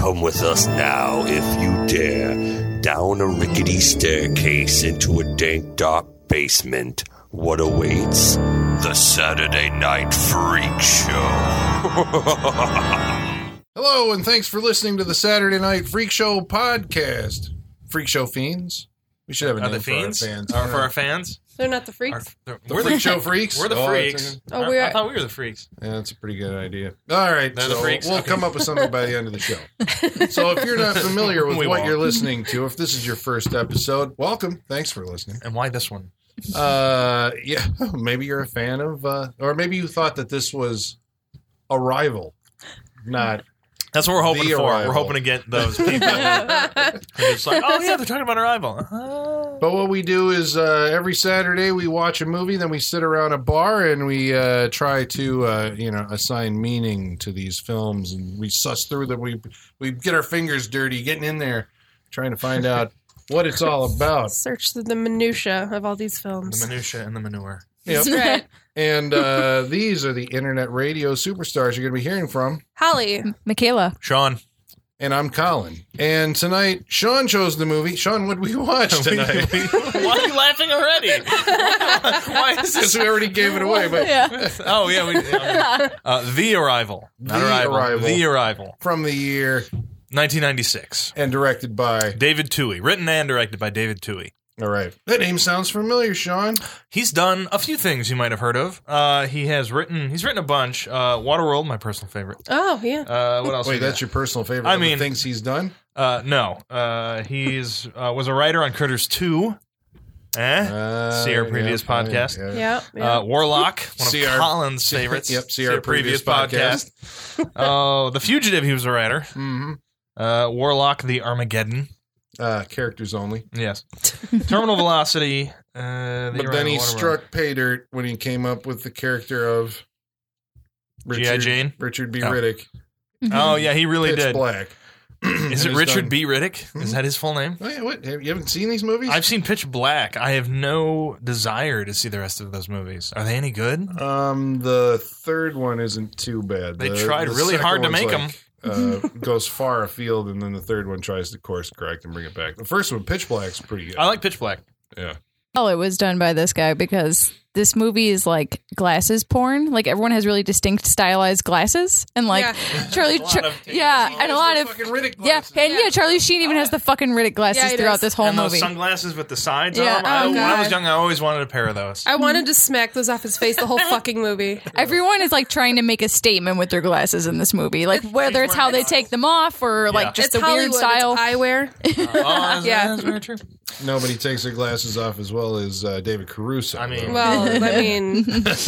Come with us now, if you dare, down a rickety staircase into a dank, dark basement. What awaits? The Saturday Night Freak Show. Hello, and thanks for listening to the Saturday Night Freak Show podcast. Freak Show fiends. We should have a name for our fans. For our fans? They're not the freaks? We're the Show freaks? We're the freaks. I thought we were the freaks. Yeah, that's a pretty good idea. All right, They're the freaks? We'll come up with something by the end of the show. So if you're not familiar with what you're listening to, if this is your first episode, welcome. Thanks for listening. And why this one? Yeah, maybe you're a fan of, or maybe you thought that this was Arrival, not... That's what we're hoping for. Arrival. We're hoping to get those people. It's like, oh, yeah, they're talking about Arrival. But what we do is every Saturday we watch a movie, then we sit around a bar and we try to, assign meaning to these films. And we suss through them. We get our fingers dirty, getting in there, trying to find out what it's all about. Search the minutia of all these films. The minutia and the manure. Yep. That's right. And these are the internet radio superstars you're going to be hearing from. Holly. Michaela. Sean. And I'm Colin. And tonight, Sean chose the movie. Sean, what did we watch tonight? Why are you laughing already? Why is Because this? we already gave it away. But Oh, yeah. The Arrival. Not The Arrival. Arrival. The Arrival. from the year 1996. and directed by... David Twohy. Written and directed by David Twohy. All right. That name sounds familiar, Sean. He's done a few things you might have heard of. He's written a bunch. Waterworld, my personal favorite. Oh, yeah. What else? Wait, that's your personal favorite I of the mean- things he's done? No. He's was a writer on Critters 2. See our previous podcast. Yeah. Warlock, one See of our- Colin's favorites. Yep, see our previous podcast. The Fugitive, he was a writer. Mm-hmm. Warlock, the Armageddon. Characters only. Yes. Terminal Velocity. But then he struck pay dirt when he came up with the character of G.I. Jane? Richard B. Oh. Riddick. Oh, yeah, he really Pitch did. Black. Is it He's Richard done- B. Riddick? Is that his full name? Oh, yeah, what? You haven't seen these movies? I've seen Pitch Black. I have no desire to see the rest of those movies. Are they any good? The third one isn't too bad. They The tried really second hard to one's make them. goes far afield, and then the third one tries to course correct and bring it back. The first one, Pitch Black's pretty good. I like Pitch Black. Yeah. Oh, it was done by this guy because this movie is like glasses porn. Like everyone has really distinct stylized glasses, and like Yeah. Charlie, A lot of- and a lot of fucking Riddick yeah, glasses. and Charlie Sheen even has the fucking Riddick glasses Yeah, he throughout does. this whole And those movie. sunglasses with the sides Yeah. on them. Oh, When I was God. young, I always wanted a pair of those. I wanted to smack those off his face the whole fucking movie. Everyone is like trying to make a statement with their glasses in this movie, like whether it's how they take them off or like just It's the weird Hollywood. style. It's eyewear. Yeah, Yeah. that's very true. Nobody takes their glasses off as well as David Caruso. I mean- Well, I mean,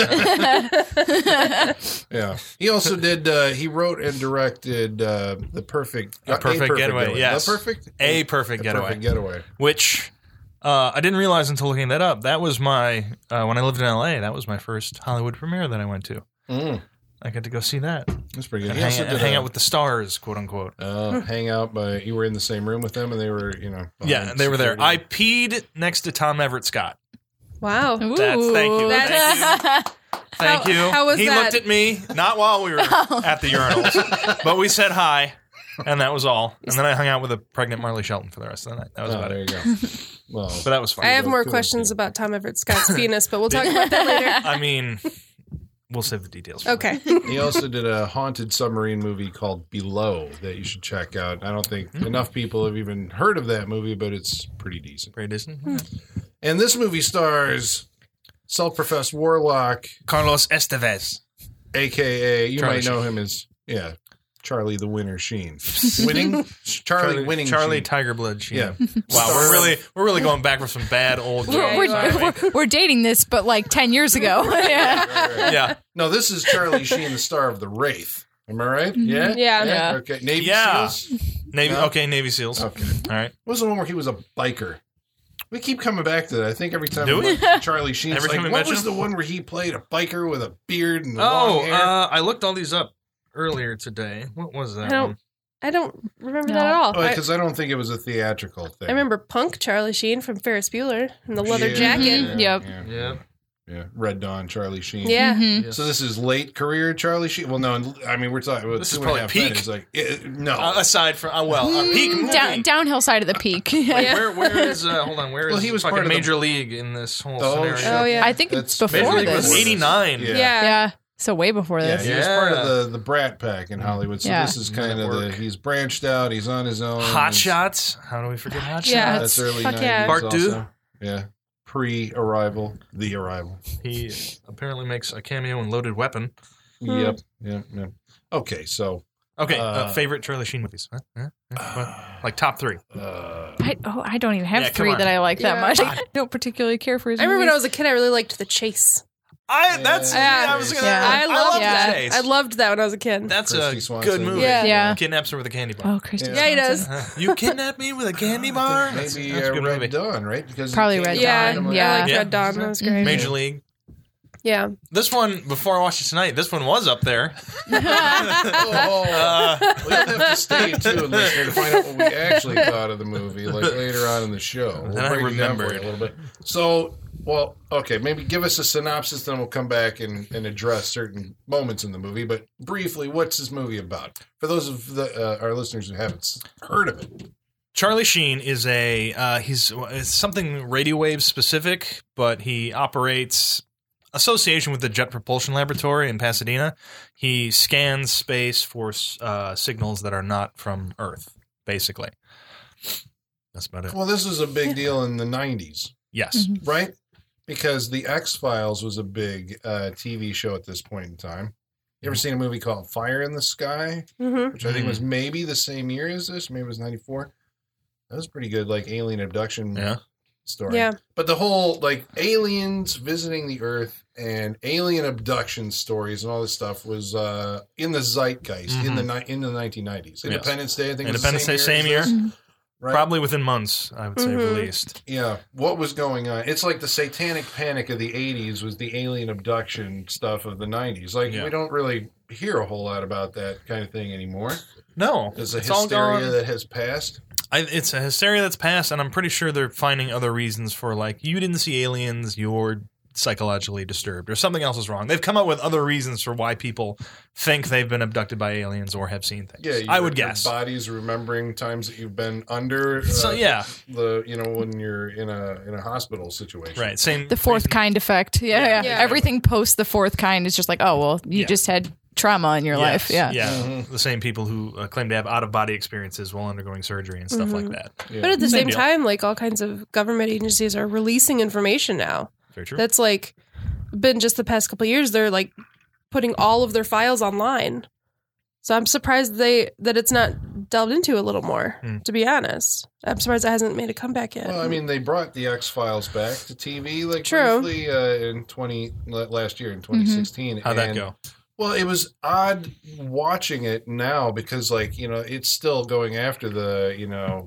yeah. He also did. He wrote and directed the perfect, A Perfect Getaway, yes. The perfect, A Perfect Getaway. Perfect Getaway. Which I didn't realize until looking that up. That was my, when I lived in L.A., that was my first Hollywood premiere that I went to. I got to go see that. That's pretty good. And He also hang, did hang out with the stars, quote unquote. hang out, but you were in the same room with them, and they were, Yeah, behind they were there. I security. peed next to Tom Everett Scott. wow. Ooh. Thank you. Thank you. How was he that? looked at me, not while we were at the urinals, but we said hi, and that was all. And then I hung out with a pregnant Marley Shelton for the rest of the night. That was about There it. you go. Well, But that was fun. I have more Cool. questions about Tom Everett Scott's penis, but we'll talk about that later. I mean, we'll save the details. For Okay. he also did a haunted submarine movie called Below that you should check out. I don't think enough people have even heard of that movie, but it's pretty decent. Ray Disney. And this movie stars self-professed warlock, Carlos Estevez. a.k.a. you Charlie might know Sheen. him as, Charlie the Winner Sheen. Winning? Charlie Winning Charlie Sheen. Tigerblood Sheen. Yeah. Wow, we're really going back for some bad old jokes. We're dating this, but like 10 years ago. Yeah. Yeah. No, this is Charlie Sheen, the star of The Wraith. Am I right? Yeah? Yeah. Okay. Navy Yeah. SEALs? Navy. No? Okay, Navy SEAls. Okay. All right. What was the one where he was a biker? We keep coming back to that. I think every time Do we we? mention Charlie Sheen, it's Every time like, we what mention was the him? one where he played a biker with a beard and long hair? I looked all these up earlier today. What was that one? I don't remember No. that at all. Because I don't think it was a theatrical thing. I remember Punk Charlie Sheen from Ferris Bueller and the leather Yeah, jacket. yeah, Yep. yeah. Yeah. Yeah, Red Dawn, Charlie Sheen. Yeah. Mm-hmm. So this is late career Charlie Sheen. Well, no, I mean we're talking about This is 2.5 probably peak. minutes. Like, no, aside from peak movie. Downhill side of the peak. Like, where is hold on? Where is Well, he was fucking part of the- Major League in this whole Oh, scenario? shit. Oh, yeah. I think it's That's before Major League this. was 89. Yeah. Yeah. So way before Yeah, this. he was part of the Brat Pack in Hollywood. So Yeah. this is kind of Network. he's branched out. He's on his own. Hot Shots. How do we forget Hot Yeah. Shots? That's early Fuck 90s yeah. Part two? also. Yeah. Pre-arrival. The Arrival. He apparently makes a cameo in Loaded Weapon. Yep. Yep. Okay, so Okay, favorite Charlie Sheen movies? Huh? What? Like top 3. I don't even have Yeah, come 3 on. that I like that Yeah. much. I don't particularly care for his I remember when I movies. was a kid, I really liked The Chase. I Yeah. was gonna. Yeah. I loved that. that. I loved that when I was a kid. That's Christy a Swanson. good movie. Yeah. Yeah. Kidnaps her with a candy bar. Oh, Christy. Yeah. Yeah, he does. You kidnapped me with a candy bar? That's maybe a good Red movie. Dawn, right? Because Probably it Red came Yeah, out of- Yeah. I liked Yeah. Red Dawn. That was great. Major League. Yeah. This one, before I watched it tonight, this one was up there. Oh, we'll have to stay tuned, listener, to find out what we actually thought of the movie, like later on in the show. We'll Then I break it down for you remembered. a little bit. So, well, okay, maybe give us a synopsis, then we'll come back and address certain moments in the movie. But briefly, what's this movie about? For those of our listeners who haven't heard of it. Charlie Sheen is it's something radio wave specific, but he operates association with the Jet Propulsion Laboratory in Pasadena. He scans space for signals that are not from Earth, basically. That's about it. Well, this was a big deal in the 90s, Yes. right? Because The X-Files was a big TV show at this point in time. You ever seen a movie called Fire in the Sky? Mm-hmm. Which I think was maybe the same year as this. Maybe it was 94. That was pretty good, like alien abduction story. Yeah. But the whole, like, aliens visiting the Earth and alien abduction stories and all this stuff was in the zeitgeist in the 1990s. Independence Day, I think Independence Day, was the same year. Right? Probably within months, I would say, released. Yeah. What was going on? It's like the satanic panic of the 80s was the alien abduction stuff of the 90s. Like, we don't really hear a whole lot about that kind of thing anymore. No. There's a it's all hysteria gone. that has passed. It's a hysteria that's passed, and I'm pretty sure they're finding other reasons for, like, you didn't see aliens, you're psychologically disturbed, or something else is wrong. They've come up with other reasons for why people think they've been abducted by aliens or have seen things. Yeah, I would guess. Your body's remembering times that you've been under. So, yeah. When you're in a hospital situation. Right. Same. The fourth reason- kind effect. Yeah. Yeah. Everything post the fourth kind is just like, oh, well, you just had trauma in your life. Yeah. Yeah. The same people who claim to have out of body experiences while undergoing surgery and stuff like that. Yeah. But at the Same same deal. time, like all kinds of government agencies are releasing information now. Very true. That's like been just the past couple of years. They're like putting all of their files online. So I'm surprised that it's not delved into a little more. To be honest, I'm surprised it hasn't made a comeback yet. Well, I mean, they brought the X-Files back to TV, like True. briefly last year in 2016. How'd that And- go? Well, it was odd watching it now because, like, it's still going after the,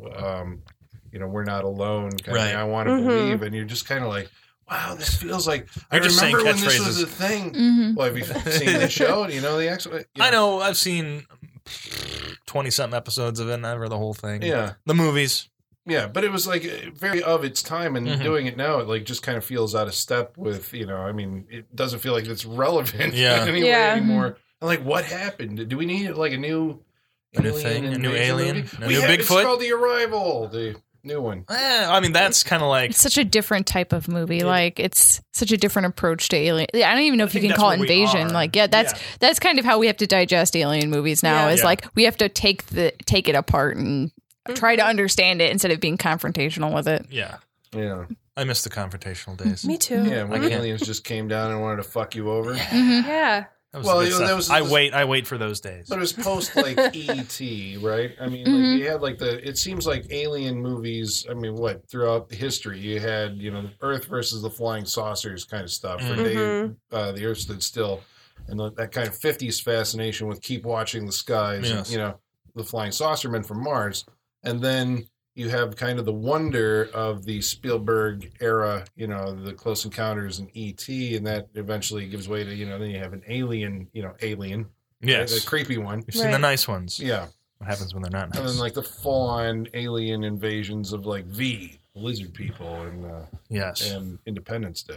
we're not alone kind of Right. thing. I want to believe, and you're just kind of like, wow, this feels like I You're just saying remember when this was catchphrases. a thing. Mm-hmm. Well, have you seen the show? Do you know the X? I know. I've seen 20-something episodes of it, never the whole thing. Yeah. The movies. Yeah, but it was like very of its time, and doing it now, it like just kind of feels out of step with, it doesn't feel like it's relevant Yeah. in any way Yeah. anymore. And like, what happened? Do we need like a new new thing? A new invasion alien? movie? A new It's Bigfoot? called The Arrival, the new one. I mean, that's kind of like It's such a different type of movie. Like it's such a different approach to alien. I don't even know if you think can call it that's where we invasion. are. Like, that's kind of how we have to digest alien movies now. Yeah. Is like we have to take it apart and try to understand it instead of being confrontational with it. yeah. Yeah, I miss the confrontational days. Me too. yeah. When Okay. aliens just came down and wanted to fuck you over. Yeah. That was Well, the good you know, stuff. that was- I wait for those days. But it was post like E.T., right? I mean, like you had like it seems like alien movies. I mean, throughout history you had the Earth versus the flying saucers kind of stuff. For the Earth stood still, and that kind of 50s fascination with keep watching the skies. Yes. And, the flying saucermen from Mars, and then you have kind of the wonder of the Spielberg era, the Close Encounters and E.T., and that eventually gives way to, then you have an alien, Alien. yes. The creepy one. You've seen the Right. nice ones. Yeah. What happens when they're not nice? And then like the full-on alien invasions of like lizard people, yes. and Independence Day.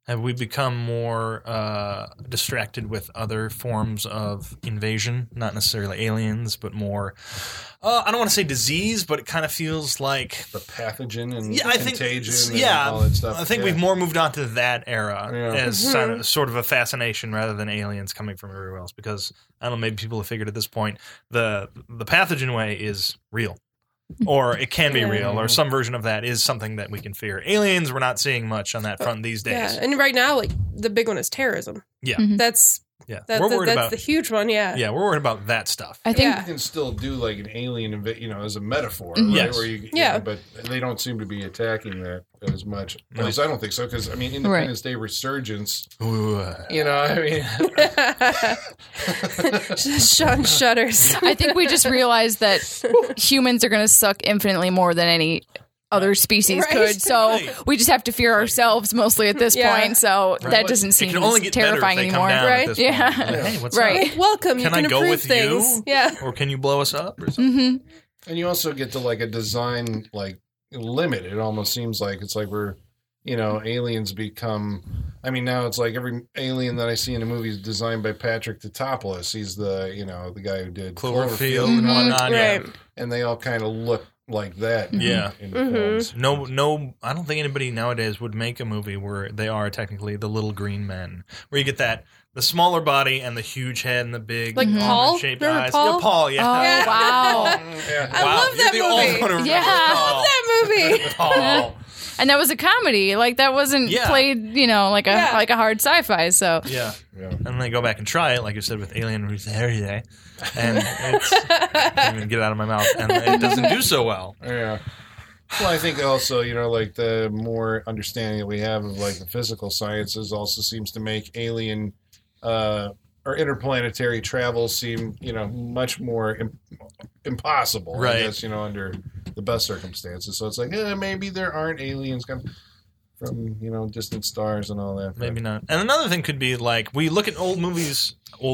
Have we become more distracted with other forms of invasion? Not necessarily aliens, but more, I don't want to say disease, but it kind of feels like... The pathogen and I think, contagion and all that stuff. I think we've more moved on to that era as Mm-hmm. sort of a fascination rather than aliens coming from everywhere else. Because, I don't know, maybe people have figured at this point the pathogen way is real. Or it can be real, or some version of that is something that we can fear. Aliens, we're not seeing much on that front these days. Yeah, and right now, like the big one is terrorism. Yeah. That's We're worried that's about the huge one. Yeah. we're worried about that stuff. I think Yeah. You can still do like an alien, as a metaphor, right? Yes. Where you, Yeah. but they don't seem to be attacking that as much. At least I don't think so. Because Independence Day resurgence. Ooh. Sean shudders. I think we just realized that humans are going to suck infinitely more than any other species Right. could. So Right. we just have to fear ourselves mostly at this Yeah. point. So that doesn't It seem can only as get better if terrifying they come anymore. down at Right? this Yeah. point. Like, hey, what's Right. up? Welcome. Can you I can go approve with things. you? Yeah. Or can you blow us up or something? And you also get to like a design like limit. It almost seems like it's like we're, aliens become. Now it's like every alien that I see in a movie is designed by Patrick Tatopoulos. He's the the guy who did Cloverfield and whatnot. Right. and they all kind of look like that. Yeah. in films. No, I don't think anybody nowadays would make a movie where they are technically the little green men, where you get the smaller body and the huge head and the big Like Paul? almond-shaped Remember eyes. Paul? Yeah, Paul, yeah. Oh, Yeah. wow. Yeah. I love you're that the movie. only one who remembers Yeah. Paul. That movie. Paul. And that was a comedy. Like that wasn't Yeah. played, like a hard sci-fi. So Yeah. Yeah. And then they go back and try it, like you said, with Alien Rosario. And it's... I can't even get it out of my mouth. And it doesn't do so well. Yeah. Well, I think also, like the more understanding that we have of like the physical sciences also seems to make alien or interplanetary travel seem, much more impossible. Right. I guess, under the best circumstances. So it's like, maybe there aren't aliens coming from, distant stars and all that. Maybe not. And another thing could be like we look at old movies,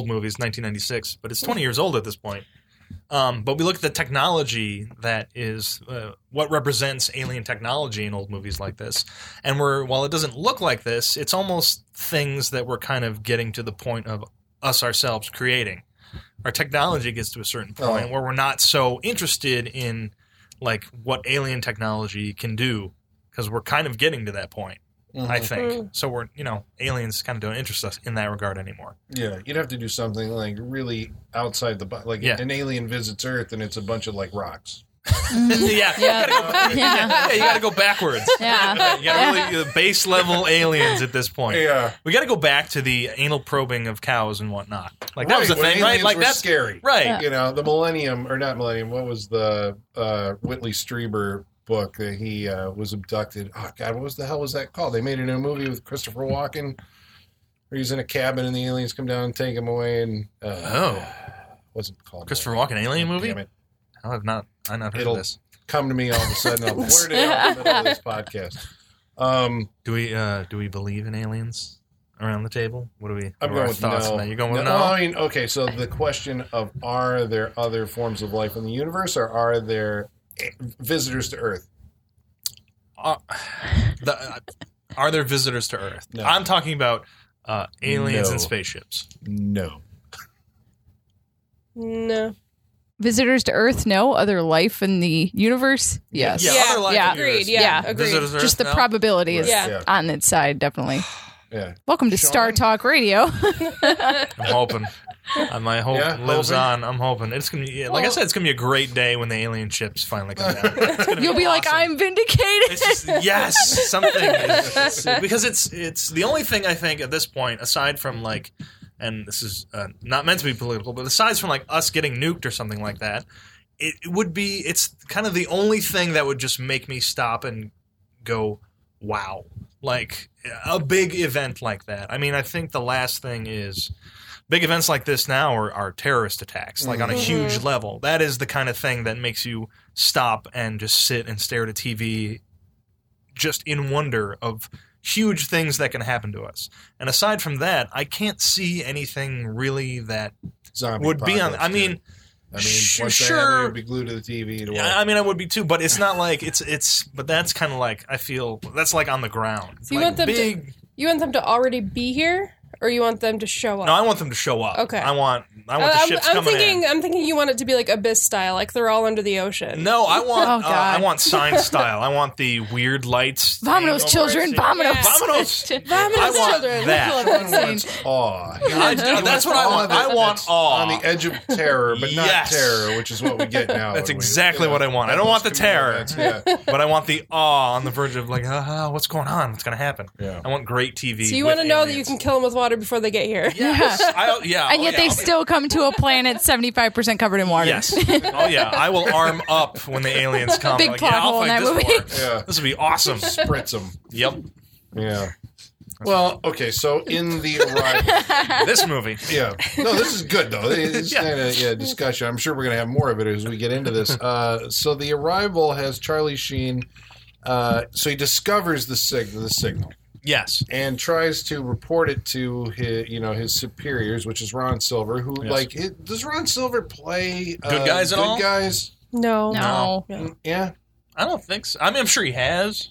1996, but it's 20 years old at this point. But we look at the technology that is what represents alien technology in old movies like this. And while it doesn't look like this, it's almost things that we're kind of getting to the point of us ourselves creating. Our technology gets to a certain point where we're not so interested in like what alien technology can do because we're kind of getting to that point. I think. So we're, aliens kind of don't interest us in that regard anymore. Yeah, you'd have to do something like really outside the box. Like an alien visits Earth and it's a bunch of like rocks. Yeah. You got to go backwards. Yeah. You got to really base level aliens at this point. Yeah. We got to go back to the anal probing of cows and whatnot. Like that was the when thing, right? aliens Like were that's scary. right. The Millennium, or not Millennium, what was the Whitley Strieber book that he was abducted? Oh, God, what the hell was that called? They made it in a movie with Christopher Walken where he's in a cabin and the aliens come down and take him away. And what's it called? Christopher Walken alien movie? Damn it. I've not heard It'll of this. come to me all of a sudden. I'll blurt it out in the middle of this podcast. Do we believe in aliens around the table? What do we? I'm what are going our with thoughts no. on that? You're going with No, no? I mean, okay, so the question of are there other forms of life in the universe or are there visitors to Earth? Are there visitors to Earth? No. I'm talking about aliens No. and spaceships. No. No. visitors to Earth, no. Other life in the universe, yes. Yeah, other life yeah. in the universe. Agreed. Yeah. Yeah. Agreed. Visitors to Just Earth, the no? probability is Yeah. on its side, definitely. Yeah. Welcome to Sean? Star Talk Radio. I'm hoping. My hope Yeah, lives hoping? on. I'm hoping it's gonna be. Like I said, it's gonna be a great day when the alien ships finally come down. It's gonna You'll be like, awesome. I'm vindicated. It's just, yes, something is, because it's the only thing I think at this point, aside from like, and this is not meant to be political, but aside from like us getting nuked or something like that, it would be. It's kind of the only thing that would just make me stop and go, wow, like a big event like that. I mean, I think the last thing is. Big events like this now are terrorist attacks, like on a huge level. That is the kind of thing that makes you stop and just sit and stare at a TV just in wonder of huge things that can happen to us. And aside from that, I can't see anything really that Zombie would be on. apocalypse, I mean, dude. once sure. that happened, you'd be glued to the TV. To I mean, I would be too, but it's not like it's. But that's kind of like I feel that's like on the ground. So you like want them big. You want them to already be here, or you want them to show up? No, I want them to show up. Okay. I want the ships coming in. I'm thinking you want it to be like Abyss style, like they're all under the ocean. No, I want Oh, God. I want sign style. I want the weird lights. Vamonos, children, vamonos. Vamonos. Vamonos, I want children. that. Awe. That's what I want. I want That's awe. on the edge of terror, but not Yes. terror, which is what we get now. That's when we- exactly what I want. I don't want the terror. Yeah. But I want the awe on the verge of like, what's going on? What's going to happen? Yeah. I want great TV. So you want to know that you can kill them with water before they get here. Yes. And yet they still come to a planet 75% covered in water. Yes. Oh yeah. I will arm up when the aliens come. Big like, plot I'll hole in fight that this movie. war. Yeah. This would be awesome. Spritz them. Yep. Yeah. Well, okay, so in the arrival, This movie. yeah, no, this is good though. It's kind of discussion. I'm sure we're gonna have more of it as we get into this. So the arrival has Charlie Sheen. So he discovers the signal, Yes. and tries to report it to his superiors, which is Ron Silver. Who does Ron Silver play Good guys and all? Good guys, No. yeah. I don't think so. I mean, I'm sure he has.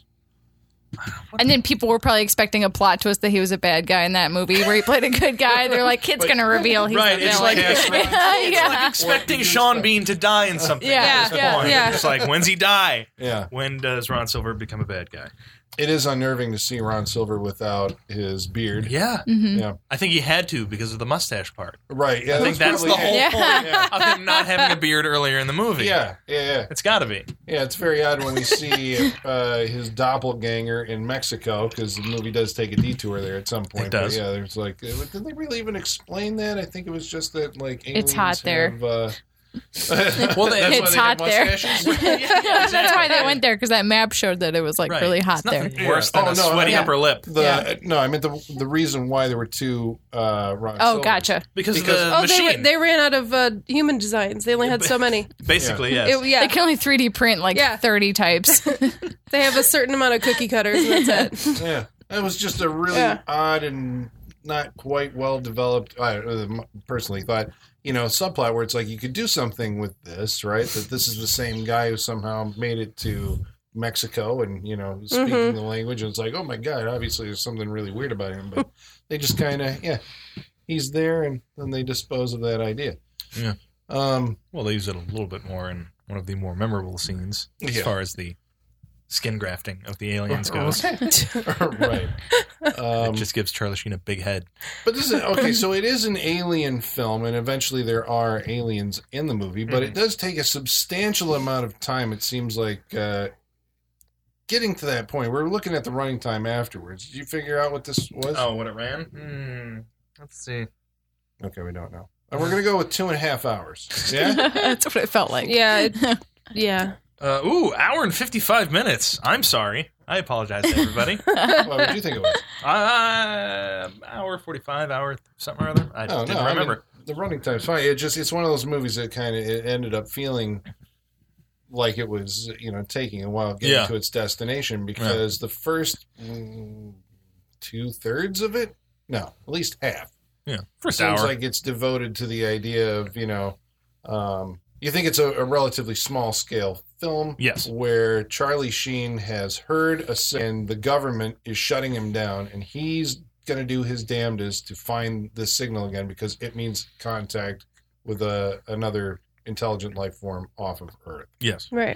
And then people were probably expecting a plot twist that he was a bad guy in that movie where he played a good guy. They're like, kid's going to reveal he's Right, the it's villain. like- Cast Ron- It's like expecting Sean Bean to die in something Yeah, at this yeah, point. yeah. It's like, when's he die? Yeah. When does Ron Silver become a bad guy? It is unnerving to see Ron Silver without his beard. Yeah. Yeah, I think he had to because of the mustache part. right. Yeah, I think that's the probably whole it. point Yeah. of him not having a beard earlier in the movie. Yeah. It's got to be. Yeah, it's very odd when we see his doppelganger in Mexico, because the movie does take a detour there at some point. It does. But yeah, there's like, did they really even explain that? I think it was just that like aliens It's hot there. have, Well, that's It's why hot they there. have mustaches? That's why they went there, because that map showed that it was like Right. really hot It's nothing there. worse than Yeah. a Oh, no, sweaty yeah. upper lip. No, I meant the reason why there were two Ron Oh, Silvers. gotcha. Because of Because- the Oh, machine. they ran out of human designs. They only had so many. Basically, yes. It- yeah, They can only 3D print like Yeah. 30 types. they have a certain amount of cookie cutters, and that's it. Yeah, that was just a really Yeah. odd and not quite well developed. I personally thought, subplot where it's like you could do something with this, right? That this is the same guy who somehow made it to Mexico and speaking the language. And it's like, oh my god, obviously there's something really weird about him. But they just kind of he's there, and then they dispose of that idea. Yeah. Um. Well, they use it a little bit more in one of the more memorable scenes as Yeah. far as the skin grafting of the aliens goes. Right. It just gives Charlie Sheen a big head. But this is okay. So it is an alien film, and eventually there are aliens in the movie. But it does take a substantial amount of time. It seems like getting to that point. We're looking at the running time afterwards. Did you figure out what this was? Oh, when it ran? Let's see. Okay, we don't know. We're gonna go with 2.5 hours. Yeah. That's what it felt like. Yeah, yeah. Hour and 55 minutes. I'm sorry. I apologize to everybody. What would you think it was? Hour 45, hour something or other. I Oh, didn't no, remember. I mean, the running time's fine. It's one of those movies that it ended up feeling like it was taking a while getting to its destination, because the first 2/3 of it, no, at least half. Yeah, first Seems hour. like it's devoted to the idea of you think it's a relatively small scale film, Yes. where Charlie Sheen has heard and the government is shutting him down, and he's going to do his damnedest to find the signal again, because it means contact with another intelligent life form off of Earth. Yes. Right.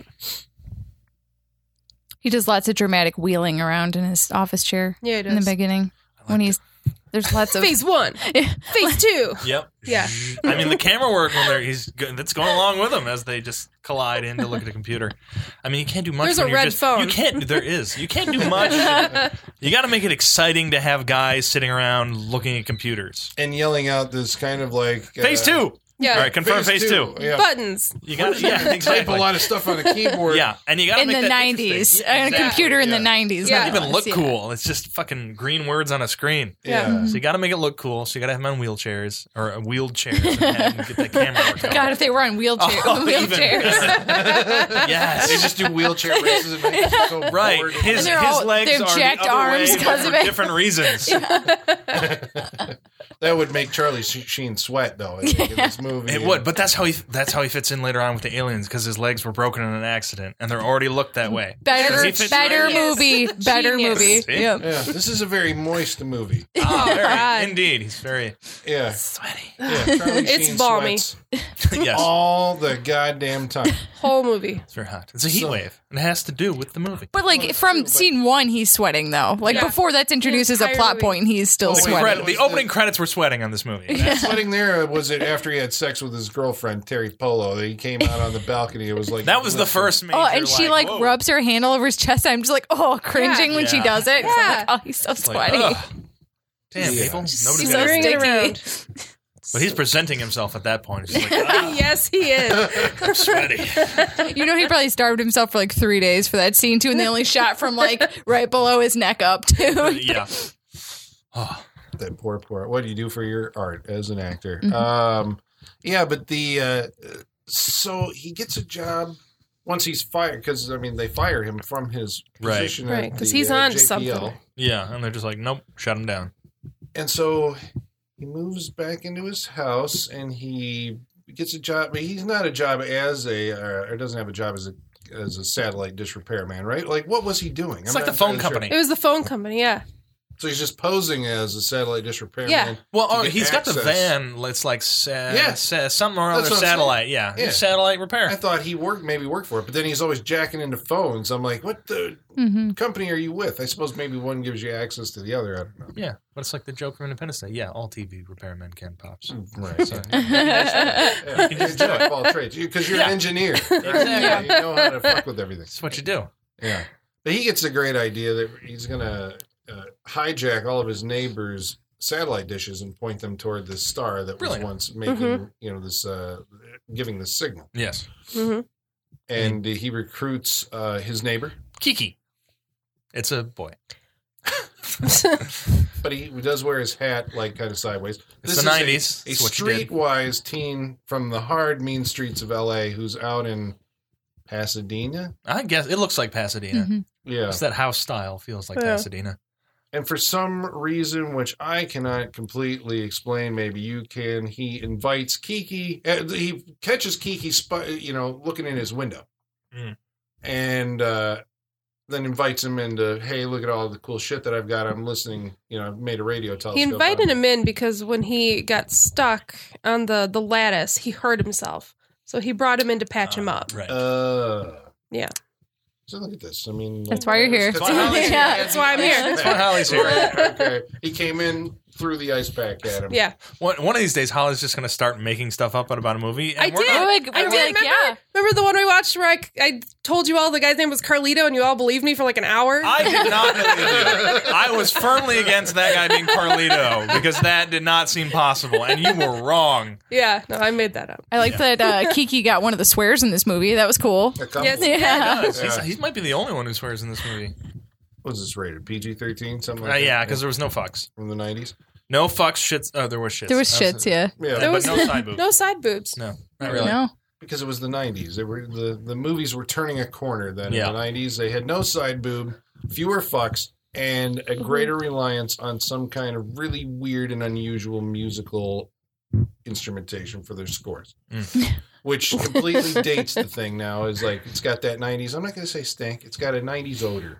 He does lots of dramatic wheeling around in his office chair Yeah, he in the does. beginning. There's lots of Phase 1. Phase 2. Yep. Yeah. I mean, the camera work that's going along with them as they just collide in to look at a computer. I mean, you can't do much. There's when a you're red just, phone. You can't. There is. You can't do much. You got to make it exciting to have guys sitting around looking at computers. And yelling out this kind of like Phase 2. Yeah. All right, confirm phase 2. Yeah. Buttons. You got to Type exactly. a lot of stuff on a keyboard. Yeah, and you got to in make the that 90s. interesting. A Exactly. computer in yeah. the 90s. Yeah. not Even us, look yeah. cool. It's just fucking green words on a screen. Yeah. So you got to make it look cool. So you got to have them on wheelchairs or wheeled chairs and have them get that camera work going. God, if they were on Even wheelchairs. They yes. just do wheelchair races and make you so Right. bored. His And they're all- legs they have are jacked the other arms way, but 'cause for of it. different reasons. That would make Charlie Sheen sweat, though. I think, in this movie. It would, but that's how he fits in later on with the aliens because his legs were broken in an accident and they're already looked that way. Better He fits movie. Better Genius. movie. See? Yep. Yeah, this is a very moist movie. Oh, God. indeed, he's very Yeah, sweaty. yeah. Charlie It's Sheen balmy. sweats Yes, all the goddamn time. Whole movie. it's very hot. It's a heat So- wave. It has to do with the movie. But like from scene 1, he's sweating though. Like Yeah. before that's introduced as a Entire plot movie. point, he's still Oh, wait, sweating. credit- The opening credits were sweating on this movie. Sweating there, was it after he had sex with his girlfriend Terry Polo? That he came out on the balcony. It was like That was the first major. Oh, and she like whoa. rubs her hand all over his chest. I'm just like, oh, cringing when she Yeah. does it. 'Cause I'm Yeah. like, oh, he's so Like, sweaty. ugh. Damn, Yeah. people. He's Nobody's so gonna- Bring it sticky. around. But he's presenting himself at that point. He's like, ah, Yes, he is. I'm sweaty. You know, he probably starved himself for like 3 days for that scene too, and they only shot from like right below his neck up too. Yeah. Oh, that poor. What do you do for your art as an actor? Mm-hmm. Yeah, but the so he gets a job once he's fired because I mean they fire him from his Right. position, Right, at 'cause the, he's on to JPL. something. yeah. And they're just like, nope, shut him down. And so he moves back into his house and he gets a job, but he's not a job as or doesn't have a job as a satellite dish repairman, right? Like, what was he doing? It's I'm like not the phone entirely sure. company. It was the phone company, yeah. So he's just posing as a satellite dish repairman. Yeah. Well, to get he's got the access. van. It's like something or other That's what I'm satellite. Yeah. Yeah. Satellite repair. I thought he maybe worked for it, but then he's always jacking into phones. I'm like, what the Mm-hmm. company are you with? I suppose maybe one gives you access to the other. I don't know. Yeah. But it's like the joke from Independence Day. Yeah. All TV repairmen can pops. Right. So- Yeah, you just jack of all trades because you're an engineer. Right? Exactly. You know how to fuck with everything. That's what you do. Yeah. But he gets a great idea that he's going to hijack all of his neighbors' satellite dishes and point them toward this star that was Brilliant. once making, this, giving the signal. Yes. hmm And he recruits his neighbor, Kiki. It's a boy. but he does wear his hat like kind of sideways. It's This the is 90s. A It's what you did. streetwise teen from the hard, mean streets of L.A. who's out in Pasadena. I guess it looks like Pasadena. Mm-hmm. Yeah. It's that house style. Feels like Yeah. Pasadena. And for some reason, which I cannot completely explain, maybe you can, he invites Kiki. He catches Kiki, looking in his window, Mm. and then invites him into, hey, look at all the cool shit that I've got. I'm listening. I've made a radio telescope. He invited him in because when he got stuck on the lattice, he hurt himself. So he brought him in to patch him up. Right. Yeah. So look at this. I mean, That's why you're here. That's why Holly's here. Yeah, that's why I'm here. That's why Holly's here. Okay. He came in, threw the ice pack at him. Yeah. One of these days, Holly's just going to start making stuff up about a movie. And I we're did. not- I I did, did. Remember the one we watched where I told you all the guy's name was Carlito and you all believed me for like an hour? I did not believe you. I was firmly against that guy being Carlito because that did not seem possible, and you were wrong. Yeah. No, I made that up. I like that Kiki got one of the swears in this movie. That was cool. A couple. Yes. Yeah. Yeah. He might be the only one who swears in this movie. What was this rated? PG-13? Something like that? Yeah, because there was no fucks. From the 90s? No fucks, shits. Oh, there was shits. There was shits, yeah. Yeah. There But was no side boobs. no side boobs. No, not really. No. Because it was the 90s. They were the movies were turning a corner then Yeah. in the 90s. They had no side boob, fewer fucks, and a greater reliance on some kind of really weird and unusual musical instrumentation for their scores. Which completely dates the thing now. Is like it's got that 90s. I'm not going to say stink. It's got a 90s odor.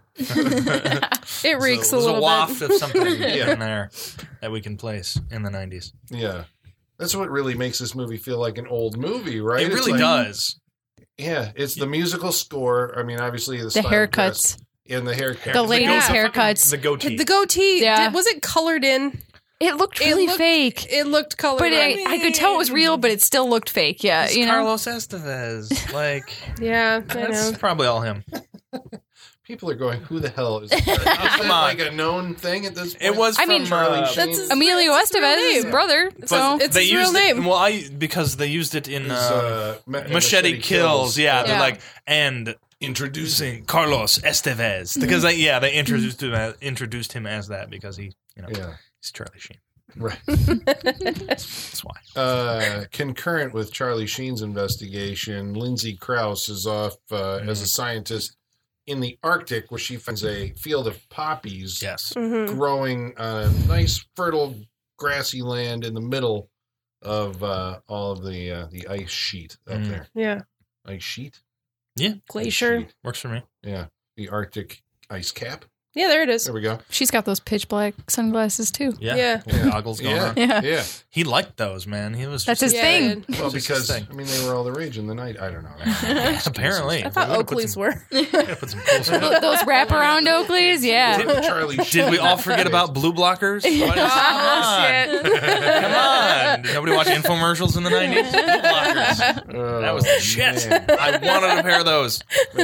It reeks There's a a little waft bit. of something Yeah. in there that we can place in the 90s. Yeah. That's what really makes this movie feel like an old movie, right? It It's really like- does. Yeah, it's the musical score. I mean, obviously the The style haircuts. dress and the haircut. The ladies' Yeah. haircuts. The goatee. The goatee, Yeah. was it colored in? It looked really looked- fake. It looked colored But in. I could tell it was real, but it still looked fake. Yeah, It's you know. Carlos Estevez. Like, Yeah, I that's know. probably all him. People are going, who the hell is that? Is that on. like a known thing at this point? It was I from mean, Charlie uh, Sheen. That's his- Emilio That's his real Estevez, his name. brother. So It's they his real used name. It, well, because they used it in Is, Machete Kills. Yeah, they're Yeah. like, and introducing Carlos Estevez because they introduced him as that because he, Yeah, he's Charlie Sheen. right. That's why. Concurrent with Charlie Sheen's investigation, Lindsay Krause is off as a scientist in the Arctic, where she finds a field of poppies Yes. Mhm. growing on a nice, fertile grassy land in the middle of all of the ice sheet up there. Yeah. Ice sheet? Glacier. Sheet. Works for me. Yeah. The Arctic ice cap. Yeah, there it is. There we go. She's got those pitch black sunglasses too. Yeah. Goggles going on. Yeah. Yeah. He liked those, man. He was That's just, his Yeah, thing. it did. Well, Just because, his thing. I mean, they were all the rage in the night. I don't know. apparently. I thought We're gonna put Oakleys some- were. we're gonna put some cool stuff. Those wraparound Oakleys, yeah. Charlie Did we all forget about blue blockers? What is- Oh, Come on. Did nobody watch infomercials in the 90s? Blue blockers. That was the shit. I wanted a pair of those.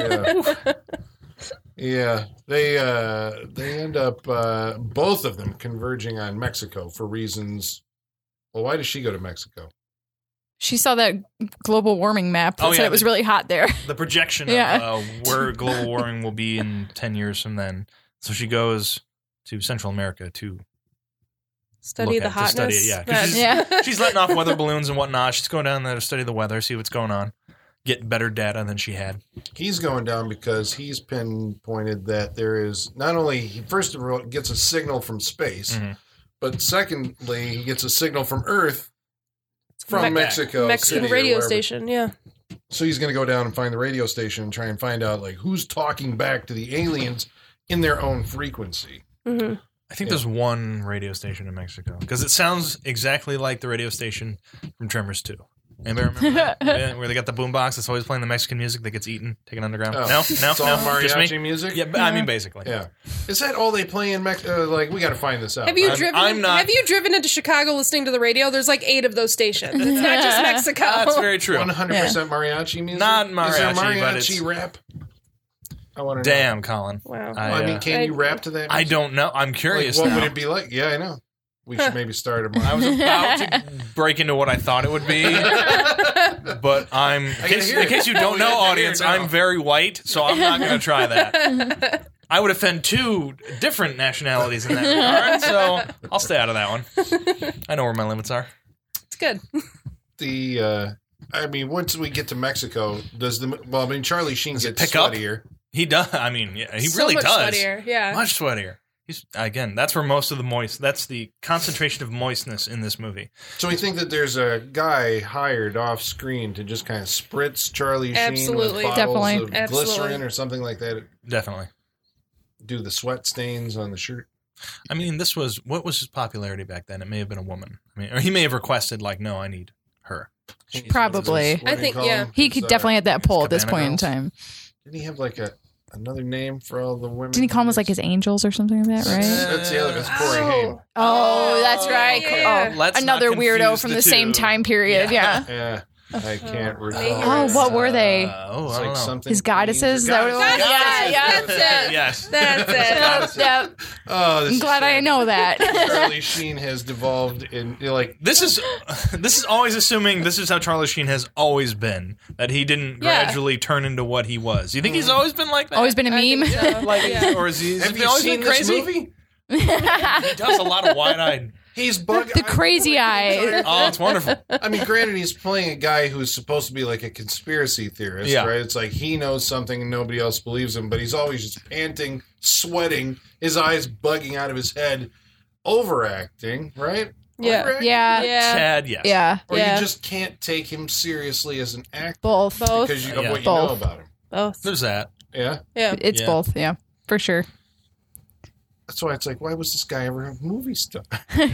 Yeah, they end up both of them converging on Mexico for reasons. Well, why does she go to Mexico? She saw that global warming map that Oh, said yeah, it was really hot there. The projection Yeah. of where global warming will be in 10 years from then. So she goes to Central America to Study look the at, hotness. to study it, yeah. 'Cause Yeah. She's letting off weather balloons and whatnot. She's going down there to study the weather, see what's going on, get better data than she had. He's going down because he's pinpointed that there is not only he first of all gets a signal from space, Mhm. but secondly he gets a signal from Earth from Me- Mexico Mexican City or radio wherever. station. Yeah. So he's going to go down and find the radio station and try and find out like who's talking back to the aliens in their own frequency. Mm-hmm. I think there's one radio station in Mexico because it sounds exactly like the radio station from Tremors 2. Anybody remember that? Yeah, where they got the boombox that's always playing the Mexican music that gets eaten, taken underground? Oh. No, It's all just mariachi me. music. Yeah, but I mean basically. Yeah. Is that all they play in Mexico? Like we got to find this out. Have you I'm- driven? I'm not- Have you driven into Chicago listening to the radio? There's like 8 of those stations. It's not just Mexico. That's very true. 100% mariachi music? Not Is there mariachi, but mariachi it's- rap? I want to Damn, Colin. Wow. I mean, can you rap to that? I music? don't know. I'm Like, curious what now. would it be like? Yeah, I know. We should maybe start a I was about to break into what I thought it would be, but I'm in case you don't Oh, know, yeah, audience, here now. I'm very white, so I'm not going to try that. I would offend 2 different nationalities in that regard, so I'll stay out of that one. I know where my limits are. It's good. I mean, once we get to Mexico, Charlie Sheen Does it gets pick up? sweatier. He does. I mean, yeah, he So really much does. sweatier, yeah. Much sweatier. He's again. That's where most of the moist. That's the concentration of moistness in this movie. So we think that there's a guy hired off screen to just kind of spritz Charlie Sheen Absolutely. with bottles Definitely. of Absolutely. glycerin or something like that. Definitely. Do the sweat stains on the shirt. I mean, what was his popularity back then? It may have been a woman. I mean, or he may have requested like, no, I need her. She's Probably. What do I you think, call yeah. them? He It's, could definitely have that pull at this Cabana point in Girls. time. Didn't he have like another name for all the women? Didn't he call them as like his angels or something like that, right? That's the other. That's Corey Haim. Oh, that's right. yeah. Oh, Let's another not weirdo confuse from the the same two. time period. Yeah. Yeah, I can't recall. Oh, what were they? Oh, It's I don't like know. something. His goddesses? Is that what it was? Goddesses. Yeah, That's it. Yes. That's it. Yep. Oh, this I'm is glad I sad. know that. Charlie Sheen has devolved in like This is always assuming this is how Charlie Sheen has always been. That he didn't Yeah. gradually turn into what he was. You think he's always been like that? Always been a I meme. think so. like, Yeah. or is he? Have Has he you always seen been this crazy? movie? He does a lot of wide-eyed. He's bug. The crazy eye. Oh, it's wonderful. I mean, granted, he's playing a guy who's supposed to be like a conspiracy theorist, Yeah. right? It's like he knows something and nobody else believes him, but he's always just panting, sweating, his eyes bugging out of his head, overacting, right? Yeah. Overacting? Yeah. Yeah. Chad, yes. Yeah. Or Yeah. you just can't take him seriously as an actor Both. Both. because of Yeah. what you know Both. about him. Both. There's that. Yeah, Yeah. It's Yeah. both. Yeah. For sure. that's why it's like, why was this guy ever a movie star?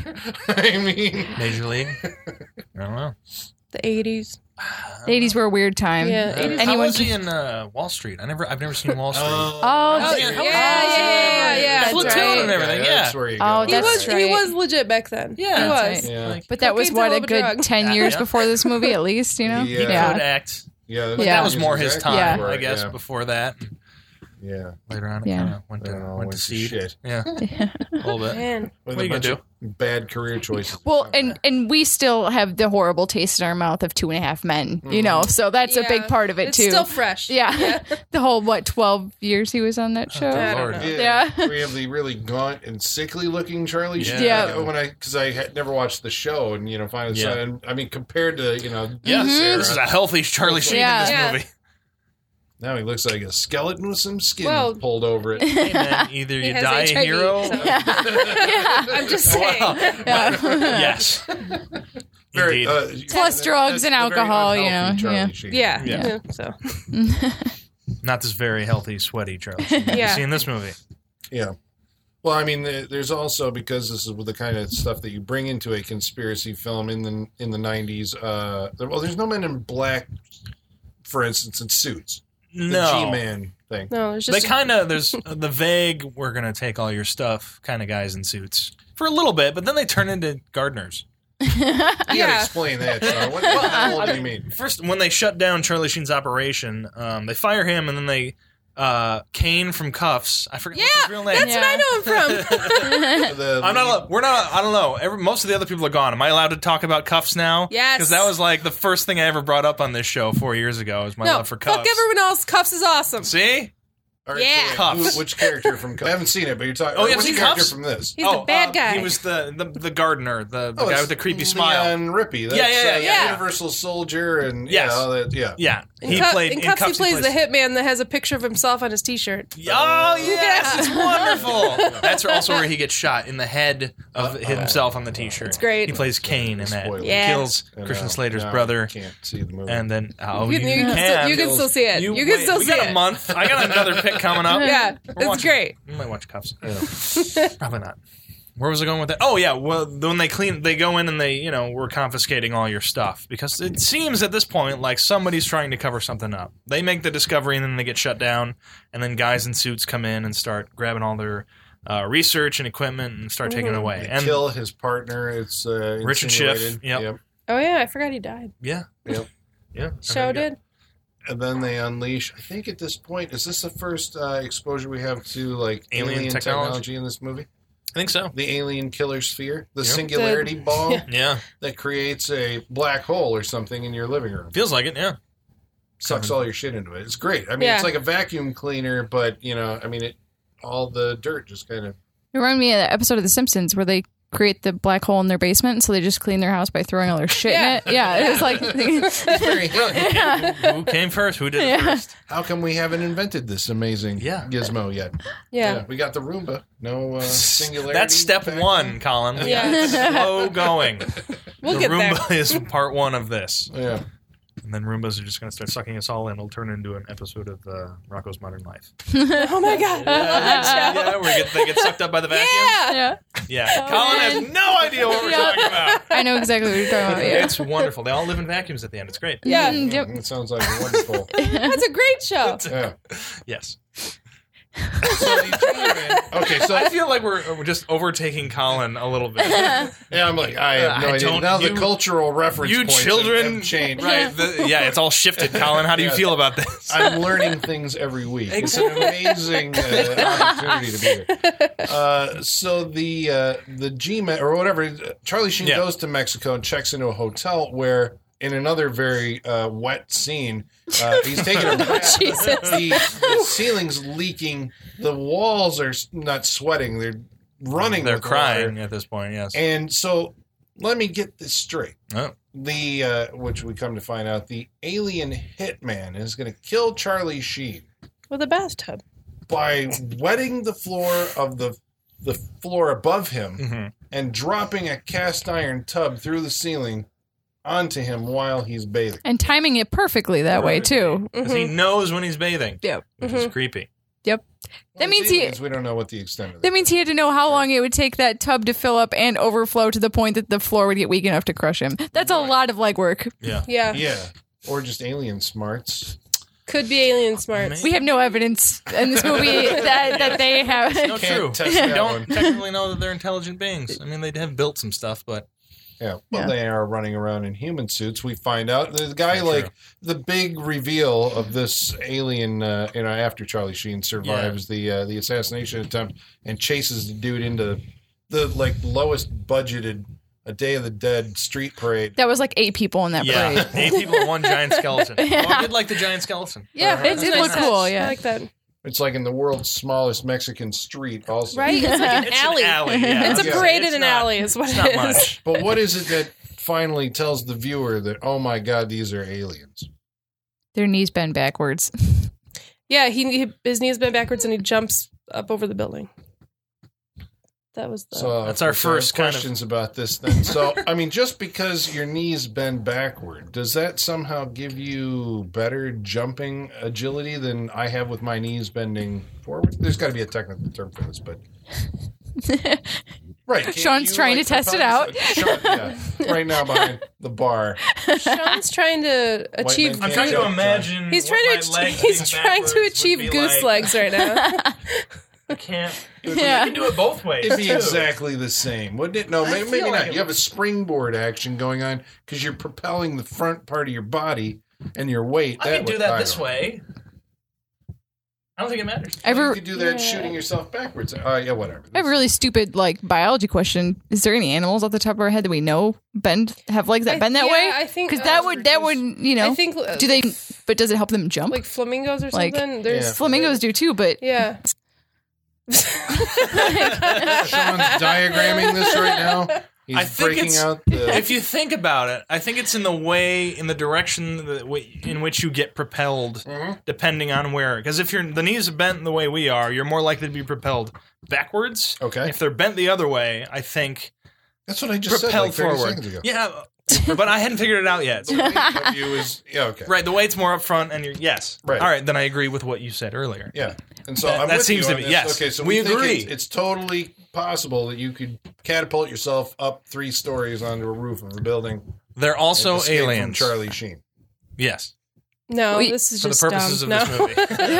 I mean, Major League. I don't know. The 80s. The 80s were a weird time. Yeah, 80s. How Anyone was he can- in Wall Street? I've never seen Wall Street. Oh, yeah, yeah. how was Yeah. Platoon That's right. and everything. Yeah. that's where you Oh, go. He That's was. right. He was legit back then. Yeah. He That's was. Yeah, Like, But that was Cocaine's what a a little good drug. 10 years Yeah. before this movie, at least, you know? Yeah. he Yeah. could act. yeah, Yeah. That was more his exactly time, right, I guess. yeah. Before that, Yeah, later on, it Yeah. kind of went Then it all to seed. shit. Yeah, a little bit. Man. With What are a you gonna bunch of bad career choices. Well, and we still have the horrible taste in our mouth of 2.5 Men, you know, so that's a big Yeah. part of it, It's too. still fresh. Yeah. The whole, 12 years he was on that show? I don't Lord. know. Yeah. We have the really gaunt and sickly looking Charlie Sheen. Yeah. Like, because I had never watched the show, and finally, Yeah. I mean, compared to Yeah, this era, this is a healthy Charlie Sheen Yeah. in this Yeah. movie. Now he looks like a skeleton with some skin Well- pulled over it. Hey, man, either you has die a HIV, hero. so- Yeah. I'm just saying. Yes. Very, Indeed. Plus drugs and the very alcohol, you unhealthy know, Charlie yeah. Sheen. Yeah. Yeah. So Not this very healthy, sweaty Charlie Sheen that you Yeah. see in this movie. Yeah. Well, I mean, there's also, because this is the kind of stuff that you bring into a conspiracy film in the 90s. There's no Men in Black, for instance, in Suits. The No. G-Man thing. no, it's They just kind of, there's the vague, we're going to take all your stuff kind of guys in suits for a little bit, but then they turn into gardeners. You gotta Yeah. explain that, Sean. What the hell do you mean? First, when they shut down Charlie Sheen's operation, they fire him, and then they Kane from Cuffs. I forget what's his real name. That's what I know him from. The I'm not. We're not. I don't know. Most of the other people are gone. Am I allowed to talk about Cuffs now? Yes. Because that was like the first thing I ever brought up on this show 4 years ago. Was my No, love for Cuffs. fuck everyone else. Cuffs is awesome. See? All right, Yeah. so Cuffs. which character from Cuffs? I haven't seen it, but you're talking. Oh, you haven't which seen character Cuffs? from this? He's the bad guy. He was the gardener, the guy it's with the creepy smile. Leon Rippey. That's, Yeah. Universal Soldier and Yes. all that. Yeah. Yeah, in he played in Cuffs. He plays the hitman that has a picture of himself on his T-shirt. Oh yes, it's wonderful. That's also where he gets shot in the head of himself on the T-shirt. It's great. He plays Kane in that. Spoiler. He Yeah. kills Christian Slater's No, brother, I can't see the movie. and then You can still see it. You can wait, still we see got it. a month. I got another pick coming up. Yeah, We're it's watching- great. We might watch Cuffs. Probably not. Where was I going with that? Oh yeah, well when they go in and we're confiscating all your stuff because it seems at this point like somebody's trying to cover something up. They make the discovery and then they get shut down, and then guys in suits come in and start grabbing all their research and equipment and start taking it away. They And kill his partner. It's Richard Schiff, insinuated. yep. Oh yeah, I forgot he died. yeah, Yep. yeah. Show did. And then they unleash. I think at this point, is this the first exposure we have to like Alien alien technology? technology in this movie? I think so. The alien killer sphere, the Yep. singularity ball Yeah, that creates a black hole or something in your living room. feels like it. Yeah. Sucks all your shit into it. It's great. I mean, Yeah. it's like a vacuum cleaner, but all the dirt just kind of. It reminded me of the episode of The Simpsons where they create the black hole in their basement, so they just clean their house by throwing all their shit in it. Yeah, it was like Who came first? Who did it first? How come we haven't invented this amazing gizmo yet? Yeah. We got the Roomba. No singularity. That's step vacuum. one, Colin. We Yeah. got slow going. We'll The get there. Roomba is part one of this. Yeah. And then Roombas are just going to start sucking us all in. It'll turn into an episode of Rocko's Modern Life. Oh my god. Yeah, where they get sucked up by the vacuum. Yeah. yeah. Colin has no idea what we're talking about. I know exactly what you're talking about. Yeah. It's wonderful. They all live in vacuums at the end. It's great. Yeah. Yep. It sounds like wonderful. That's a great show. Yeah. Yes. So these G-Men- okay, so I feel like we're just overtaking Colin a little bit. yeah, I'm like, I have no I idea. don't- Now you- the cultural reference You points children, have changed. right? Yeah, it's all shifted. Colin, how do you Yeah. feel about this? I'm learning things every week. It's an amazing opportunity to be here. So the G-Men or whatever, Charlie Sheen Yeah. goes to Mexico and checks into a hotel where, in another very wet scene, he's taking a bath. Jesus. The ceiling's leaking. The walls are not sweating. They're running. They're with crying water. at this point. Yes. And so, let me get this straight. Oh. The which we come to find out, the alien hitman is going to kill Charlie Sheen With a bathtub. by wetting the floor of the floor above him Mhm. and dropping a cast iron tub through the ceiling onto him while he's bathing. And timing it perfectly that way too. Because he knows when he's bathing. Yep. Which is creepy. Yep. That means he. we don't know what the extent of That means he had to know how long it would take that tub to fill up and overflow to the point that the floor would get weak enough to crush him. That's a lot of legwork. Yeah. Yeah. Yeah, or just alien smarts. Could be alien smart. Maybe. We have no evidence in this movie that they have. No, Can't true. test We that don't one. technically know that they're intelligent beings. I mean, they have built some stuff, but Yeah, well, Yeah. they are running around in human suits. We find out the guy, Very like true. the big reveal of this alien. After Charlie Sheen survives the assassination attempt and chases the dude into the lowest budgeted A Day of the Dead street parade. That was like 8 people in that yeah, parade. 8 people and 1 giant skeleton. Yeah. Oh, I did like the giant skeleton. Yeah, It did look cool, yeah. I like that. It's like in the world's smallest Mexican street, also. Right? It's like an It's alley. an alley. Yeah. It's a Yeah. parade It's in an not- alley is what It's it not is. much. But what is it that finally tells the viewer that, oh my God, these are aliens? Their knees bend backwards. Yeah, his knees bent backwards and he jumps up over the building. That was the. So That's our first kind of- questions about this then. So, I mean, just because your knees bend backward, does that somehow give you better jumping agility than I have with my knees bending forward? There's got to be a technical term for this, but right. Can't Sean's you, trying to test it out. Sean, right now behind the bar. Sean's trying to achieve. man I'm trying to imagine. He's what trying my to. legs He's being trying to backwards would achieve be goose like. legs right now. I can't. Yeah. You can do it both ways. It'd be too. exactly the same, wouldn't it? No, maybe feel not. like it You have a springboard action going on because you're propelling the front part of your body and your weight. I can do way. that I this don't know. way. I don't think it matters. I have You a, could do that shooting yourself backwards. Yeah, whatever. I have a really stupid biology question. Is there any animals off the top of our head that we know have legs that bend that way? I think Because that would I think do they? But does it help them jump? like flamingos or Like- something. There's Yeah. Flamingos do too, but yeah. Sean's diagramming this right now. He's I think breaking it's- out the. If you think about it, I think it's in the direction in which you get propelled, depending on where. Because if the knees are bent the way we are, you're more likely to be propelled backwards. Okay. If they're bent the other way, I think That's what I just said propelled like 30 forward. seconds ago. Yeah, but I hadn't figured it out yet. The weight of you is okay. Right, the weight's more up front, and yes. Right. All right, then I agree with what you said earlier. Yeah. And so That- I'm that with seems you to on be- this. yes. Okay, so We think agree. It's totally possible that you could catapult yourself up 3 stories onto a roof of a building. They're and also escape from aliens. Charlie Sheen. Yes, No, Wait, this is for the just purposes dumb. of No. this movie.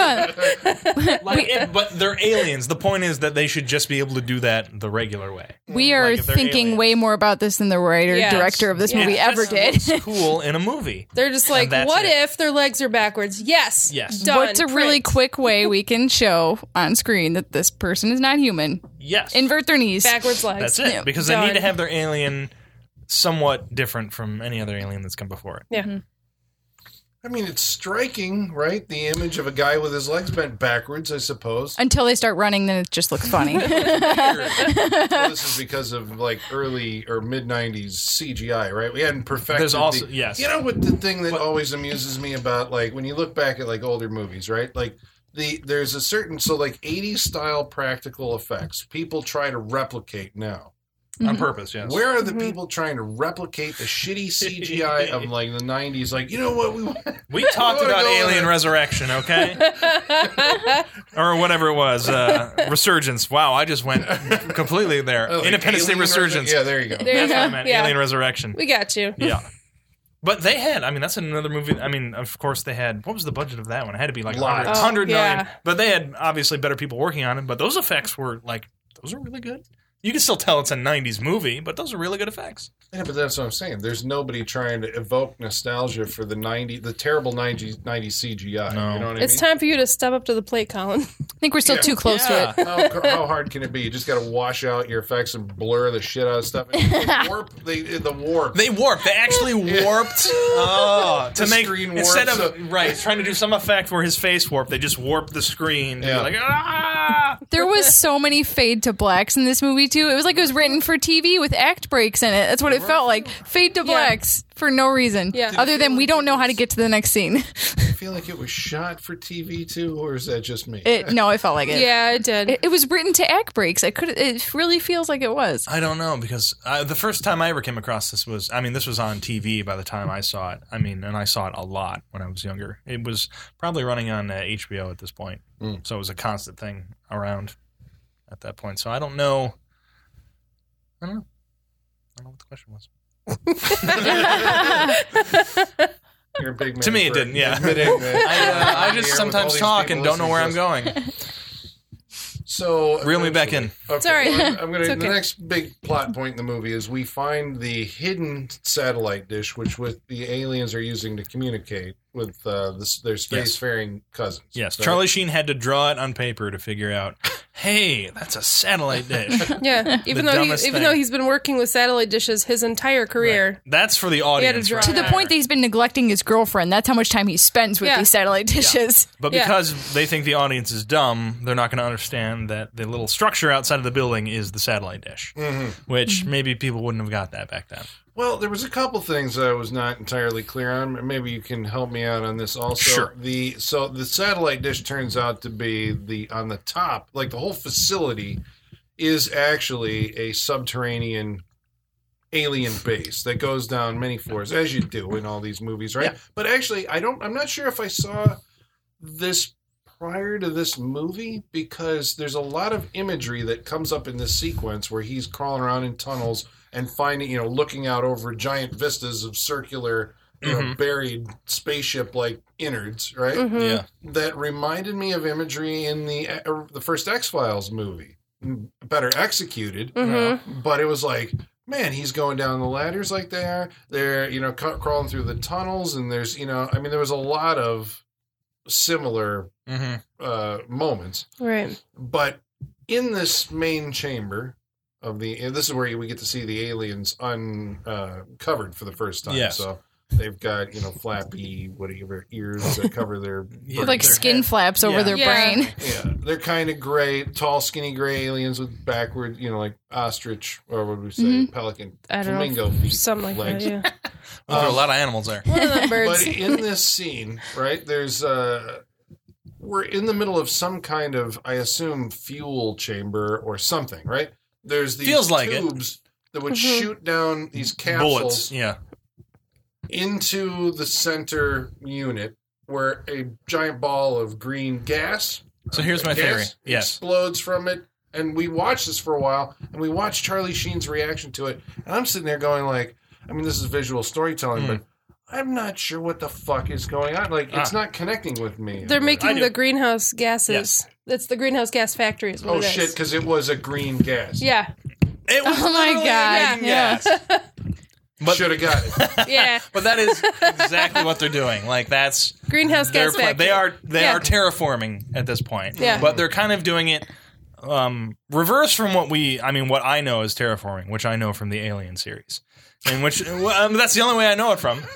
yeah, But they're aliens. The point is that they should just be able to do that the regular way. we are Like if they're thinking aliens. way more about this than the writer Yes. director of this movie Yes. ever did. It's cool in a movie. They're just like, that's what it. if their legs are backwards? Yes. Yes. Done. What's a really Print. quick way we can show on screen that this person is not human? Yes. Invert their knees. backwards legs? That's it. Yeah. Because they Done. need to have their alien somewhat different from any other alien that's come before it. Yeah. I mean, it's striking, right? The image of a guy with his legs bent backwards, I suppose. Until they start running, then it just looks funny. Well, this is because of early or mid 90s CGI, right? We hadn't perfected. There's also- yes. You know what the thing that always amuses me about when you look back at older movies, right? There's a certain 80s style practical effects people try to replicate now. On purpose, yes. Where are the people trying to replicate the shitty CGI of the 90s? You know what We talked wanna about go Alien there. Resurrection, okay? Or whatever it was. Resurgence. Wow, I just went completely there. Independence Day Resurgence. Yeah, there you go. There you That's what I go. meant. Yeah. Alien Resurrection. We got you. Yeah. But they had, that's another movie. Of course they had, what was the budget of that one? It had to be like Lots. 100 million. yeah. But they had obviously better people working on it. But those effects were those are really good. You can still tell it's a 90s movie, but those are really good effects. Yeah, but that's what I'm saying. There's nobody trying to evoke nostalgia for the terrible 90s CGI. No. You know what I It's mean? time for you to step up to the plate, Colin. I think we're still Yeah. too close to it. How hard can it be? You just got to wash out your effects and blur the shit out of stuff. And the warp. They warped. They actually warped to The make screen warped, instead of so- trying to do some effect where his face warped. They just warped the screen. To Yeah. be like ah. There was so many fade to blacks in this movie too. It was like it was written for TV with act breaks in it. That's what it felt like. Fade to blacks for no reason. Yeah. Other than we don't know how to get to the next scene. I feel like it was shot for TV too, or is that just me? No, it felt like it. Yeah, it did. It was written to act breaks. It really feels like it was. I don't know because the first time I ever came across this was this was on TV by the time I saw it. And I saw it a lot when I was younger. It was probably running on HBO at this point, so it was a constant thing around at that point. So I don't know. I don't know what the question was. You're a big man. To me, it for didn't, yeah. admitting that I you're just here sometimes with all talk these and people don't know where I'm listening to going. us. So Reel me back in. Okay, Sorry. well, I'm gonna. It's The okay. next big plot point in the movie is we find the hidden satellite dish, which the aliens are using to communicate with their spacefaring cousins. Yes, So- Charlie Sheen had to draw it on paper to figure out, hey, that's a satellite dish. Yeah, even dumbest though thing. he's been working with satellite dishes his entire career. That's for the audience. draw right To the there. point that he's been neglecting his girlfriend. That's how much time he spends with Yeah. these satellite dishes. But Yeah. because they think the audience is dumb, they're not going to understand that the little structure outside of the building is the satellite dish, which maybe people wouldn't have got that back then. Well, there was a couple things I was not entirely clear on. Maybe you can help me out on this also. Sure. The satellite dish turns out to be on the top, like the whole facility is actually a subterranean alien base that goes down many floors, as you do in all these movies, right? Yeah. But actually, I'm not sure if I saw this prior to this movie, because there's a lot of imagery that comes up in this sequence where he's crawling around in tunnels and finding, looking out over giant vistas of circular, buried spaceship-like innards, right? Mm-hmm. Yeah. That reminded me of imagery in the first X-Files movie. Better executed, but it was like, man, he's going down the ladders like they are. They're, crawling through the tunnels, and there's, there was a lot of similar moments. Right. But in this main chamber of this is where we get to see the aliens uncovered for the first time. Yes. So they've got, flappy, whatever, ears that cover their Like skin flaps over their Yeah. brain. Yeah, they're kind of gray, tall, skinny gray aliens with backward, like ostrich, or what would we say, pelican, I don't flamingo know. feet, Something like legs. that, yeah. Well, there are a lot of animals there. One of them birds. But in this scene, right, there's we're in the middle of some kind of, I assume, fuel chamber or something, right? There's these Feels like it. tubes that would shoot down these Bullets. capsules Yeah. into the center unit, where a giant ball of green gas. So here's my theory. Yes. Explodes from it, and we watched this for a while, and we watched Charlie Sheen's reaction to it, and I'm sitting there going like, this is visual storytelling, but I'm not sure what the fuck is going on. Like, it's not connecting with me. They're I making do. the greenhouse gases. Yes. It's the greenhouse gas factory is what Oh it is. shit! Because it was a green gas. Yeah. It was Oh my literally God, green yeah. gas. But- Should have got it. Yeah. But that is exactly what they're doing. Like that's Greenhouse gas factory. they are Yeah. terraforming at this point. Yeah. But they're kind of doing it reverse from what I know is terraforming, which I know from the Alien series. And which that's the only way I know it from.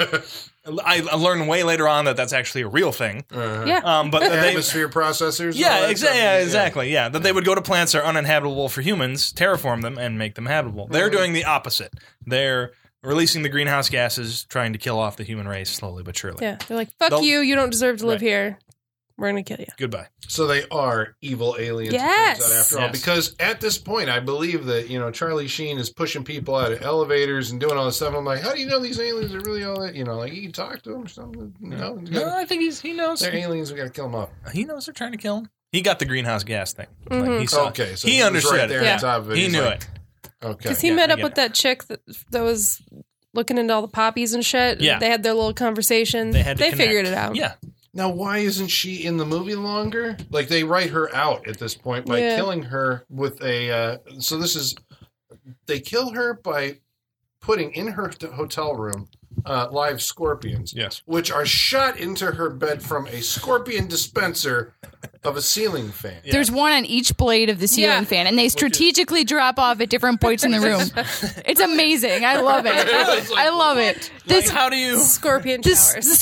I learned way later on that that's actually a real thing. Yeah. But they, Atmosphere processors. and all yeah, that exactly. stuff. Yeah, exactly. Yeah, that they would go to planets that are uninhabitable for humans, terraform them, and make them habitable. They're doing the opposite. They're releasing the greenhouse gases, trying to kill off the human race slowly but surely. Yeah. They're like, fuck They'll- you. You don't deserve to live Right. here. We're going to kill you. Goodbye. So they are evil aliens. Yes. It turns out, after all, Yes. because at this point, I believe that Charlie Sheen is pushing people out of elevators and doing all this stuff. I'm like, how do you know these aliens are really all that? Like you can talk to them or something. No, No, I think he knows. they're aliens. We got to kill them off. He knows they're trying to kill him. He got the greenhouse gas thing. Mm-hmm. Like he saw. Okay, so he was understood right there it. on top of it. He He's knew like, it. Okay, Because he Yeah, met I up get with it. that chick that was looking into all the poppies and shit. Yeah. They had their little conversation. They had to connect. figured it out. Yeah. now why isn't she in the movie longer? Like they write her out at this point by Yeah. killing her with a. So this is they kill her by putting in her hotel room live scorpions. Yes. Which are shot into her bed from a scorpion dispenser of a ceiling fan. Yeah. There's one on each blade of the ceiling Yeah. fan, and they strategically drop off at different points in the room. It's amazing. I love it. I love it. Like, how do you? Scorpion The showers.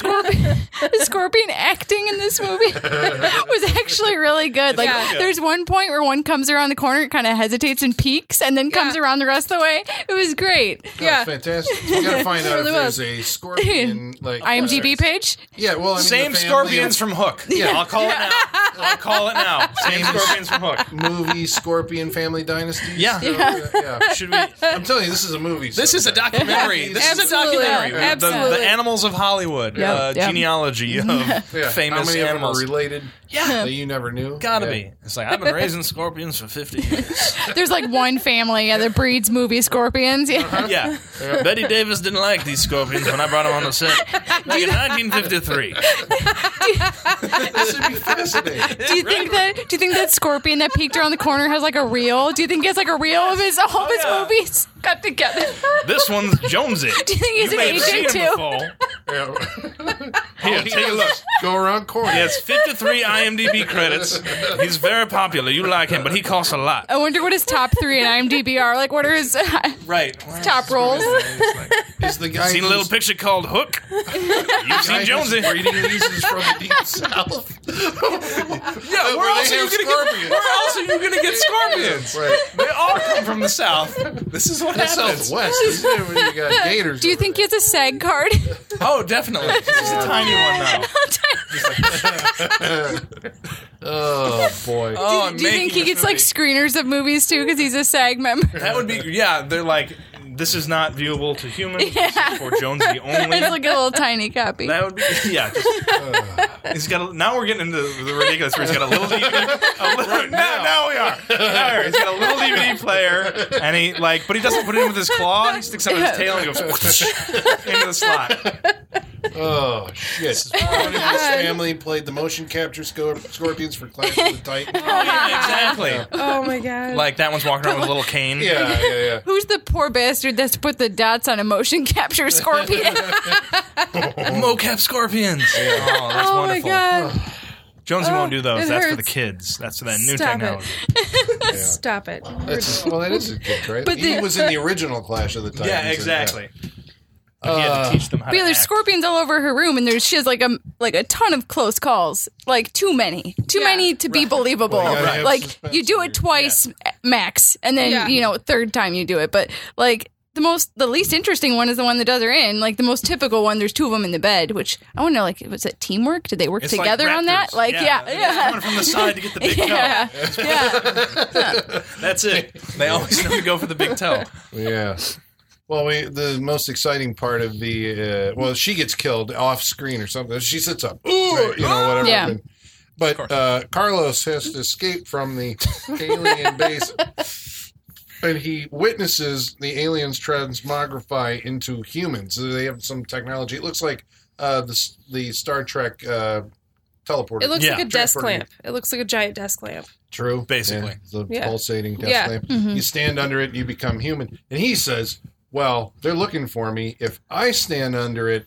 scorpion acting in this movie was actually really good. Like, Yeah. there's one point where one comes around the corner, kind of hesitates and peeks, and then comes Yeah. around the rest of the way. It was great. Yeah. Fantastic. We got to find out Really if there's was. a scorpion like IMDb page. Yeah, well, Same the family scorpions of from Hook. Yeah, I'll call it now. I'll call it now. Same scorpions from Hook. movie Scorpion Family Dynasty. Yeah. yeah. Should we? I'm telling you, this is a movie. This is a documentary. This is a Absolutely. documentary. The Absolutely. animals of Hollywood. Yep, yep. Genealogy of Yeah. famous How many animals. of them are related? Yeah. That you never knew. Gotta Yeah. be. It's like I've been raising scorpions for 50 years. There's like one family that breeds movie scorpions. Yeah. Yeah. Betty Davis didn't like these scorpions when I brought them on the set. Like in 1953. This would be fascinating. Do you think that scorpion that peeked around the corner has like a reel? Do you think he has like a reel of all of his yeah. movies got together? This one's Jonesy. Do you think he's You an may have seen agent him too? before. Yeah. Here, take a look. Go around corner. He has 53 IMDb credits. He's very popular. You like him, but he costs a lot. I wonder what his top 3 in IMDb are. Like, what are his Right. top roles? Is the guy Seen a little who's- picture called Hook? You've guy seen who's Jonesy. breeding these is from the deep south. Yeah, where else are you going to get scorpions? Right. They all come from the south. This is what The happens. Southwest. You got gators. Do you over think there. he has a SAG card? Oh, definitely. This is a tiny one, though. Oh boy. Oh, I'm Do you think making he this gets like movie. screeners of movies too because he's a SAG member? That would be, yeah, they're like, this is not viewable to humans. This is for Jonesy only. It's like a little tiny copy. That would be, yeah. He's got. Now we're getting into the ridiculous. Where he's got a little DVD. Now we are. He's got a little DVD player, and he like, but he doesn't put it in with his claw. He sticks it out his tail and goes into the slot. Oh shit! One of his family played the motion capture scorpions for Clash of the Titans. Exactly. Oh my god. Like that one's walking around with a little cane. Yeah. Who's the poor bastard that's put the dots on a motion capture scorpion? Mocap scorpions. Oh, that's oh wonderful. my god. Jonesy won't do those. it That's for the hurts. kids. That's for that new Stop it. technology. Stop it. That is a kid, right? But he the- was in the original Clash of the Titans. Yeah, exactly. But he had to teach them how But to yeah, there's act. scorpions all over her room, and she has like a ton of close calls, like too many to be believable. Well, you gotta have Like suspense you do in it there. twice max, and then Yeah. third time you do it. But like the least interesting one is the one that does her in. Like the most typical one, there's two of them in the bed, which I want to know. Like, was it teamwork? Did they work It's together like on that? raptors. Like, They're coming from the side to get the big toe. yeah. That's it. They always know to go for the big toe. Yeah. Well, the most exciting part of the she gets killed off screen or something. She sits up, whatever. Yeah. But Carlos has to escape from the alien base, and he witnesses the aliens transmogrify into humans. So they have some technology. It looks like the Star Trek teleporter. It looks Yeah. like a desk Transporter. lamp. It looks like a giant desk lamp. True. Basically. Yeah, the Yeah. pulsating death Yeah. lamp. You stand under it, you become human. And he says, well, they're looking for me. If I stand under it,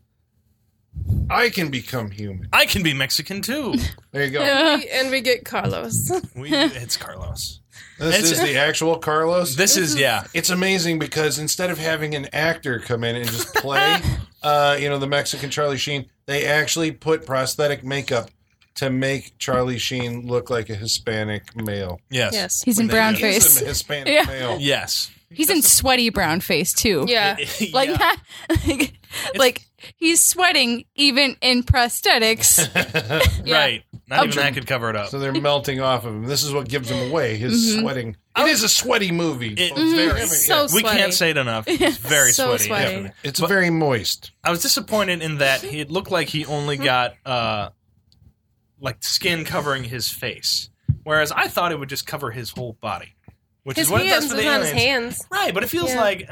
I can become human. I can be Mexican too. There you go. And we get Carlos. It's Carlos. This is the actual Carlos. This is It's amazing because instead of having an actor come in and just play, the Mexican Charlie Sheen, they actually put prosthetic makeup to make Charlie Sheen look like a Hispanic male. Yes. Yes. He's in brown He is face. a Hispanic Yeah. male. Yes. He's in sweaty brown face too. Yeah. Like, Yeah. like he's sweating even in prosthetics. Yeah. Right. Not even that could cover it up. So they're melting off of him. This is what gives him away. His sweating. It is a sweaty movie. It- folks. Very, So we sweaty. can't say it enough. It's very So sweaty. sweaty. Definitely. It's very moist. I was disappointed in that it looked like he only got like skin covering his face, whereas I thought it would just cover his whole body, which His is what it does hands for is the on his aliens. hands. Right, but it feels Yeah. like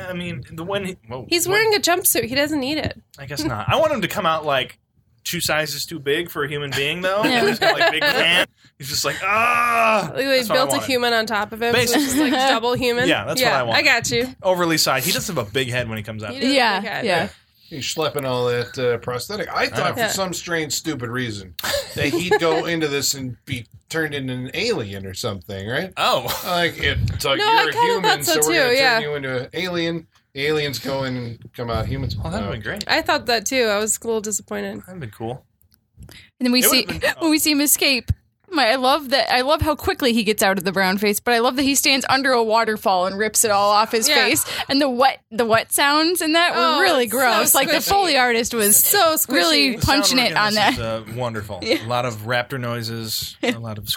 He's wearing a jumpsuit. He doesn't need it. I guess not. I want him to come out like 2 sizes too big for a human being, though. And he's got like big hands. He's just like Like they That's what I built a wanted. human on top of him. So it's Basically. just like double human. Yeah, that's what I want. I got you. Overly sized. He does have a big head when he comes out. He does. Yeah, Big head. yeah. He's schlepping all that prosthetic. I thought Yeah. for some strange, stupid reason that he'd go into this and be turned into an alien or something, right? Oh, Like it's like No, I you're a kinda human, thought so so we're too, going to yeah. turn you into an alien. The aliens go in and come out humans. well, that would have been great. I thought that too. I was a little disappointed. That would have been cool. And then we It see would've been- when we see him escape. I love that. I love how quickly he gets out of the brown face, but I love that he stands under a waterfall and rips it all off his Yeah. face. And the wet sounds in that Oh, were really it's so gross. Like the squishy. Foley artist was So squishy. really The punching sound it work on in that. this is, wonderful. A lot of raptor noises, a lot of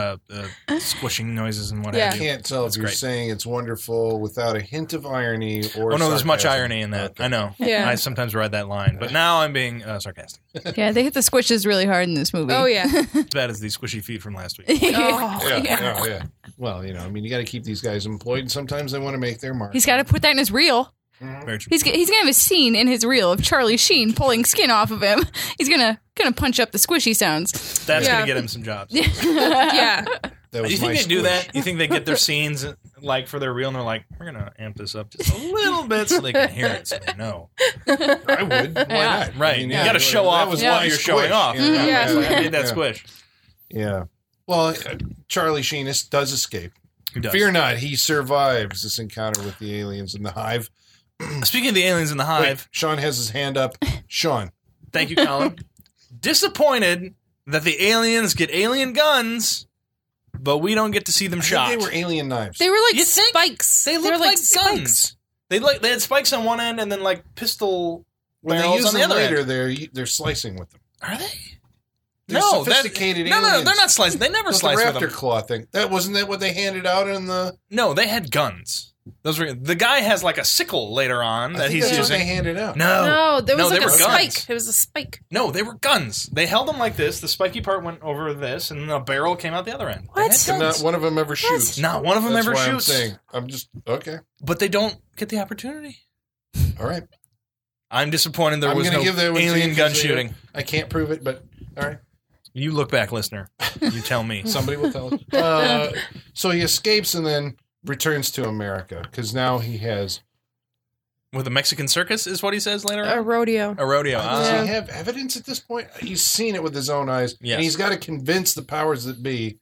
squishing noises and what Yeah. have I you. can't tell if you're great. saying it's wonderful without a hint of irony or. Oh no, there's much sarcasm. irony in that. Okay. I know. Yeah. I sometimes ride that line, but now I'm being sarcastic. Yeah, they hit the squishes really hard in this movie. Oh yeah. As bad as these squishy feet from last week. Oh, Yeah. Well, you got to keep these guys employed, and sometimes they want to make their mark. He's got to put that in his reel. Very true. He's gonna have a scene in his reel of Charlie Sheen pulling skin off of him. He's gonna punch up the squishy sounds. That's Yeah. gonna get him some jobs. yeah. That was You think my they do squish. that? You think they get their scenes like for their reel, and they're like, "We're gonna amp this up just a little bit so they can hear it." So they know, I would. Why Yeah. not? right? I mean, You got to show that off was what my you're squish, showing off. you know? Yeah. It's like, I made that Yeah. squish. Yeah. Well, Charlie Sheen does escape. Who does? Fear not, he survives this encounter with the aliens in the hive. Speaking of the aliens in the hive, Wait, Sean has his hand up. Sean. thank you, Colin. Disappointed that the aliens get alien guns, but we don't get to see them I shot. think they were alien knives. They were like You think? spikes. They were look like spikes. guns. They had spikes on one end and then like pistol when they barrels use on the them other later, end. they're slicing with them. Are they? They're No, sophisticated No, aliens. they're not slicing. They never With the slice with raptor them. claw thing. That wasn't that what they handed out in the. No, they had guns. Those were the guy has like a sickle later on I that think he's that's what they using. handed out. No, there was they like a were spike. guns. It was a spike. No, they were guns. They held them like this. The spiky part went over this, and the barrel came out the other end. They What? had And guns. not one of them ever shoots. Not one of them That's ever why shoots. I'm saying. I'm just okay. But they don't get the opportunity. All right. I'm disappointed there I'm was gonna no give that one to you alien gun 'cause shooting. I can't prove it, but all right. You look back, listener. You tell me. Somebody will tell us. So he escapes and then returns to America because now he has. With a Mexican circus is what he says later A on? rodeo. A rodeo. Does Yeah. he have evidence at this point? He's seen it with his own eyes, Yes. and he's got to convince the powers that be.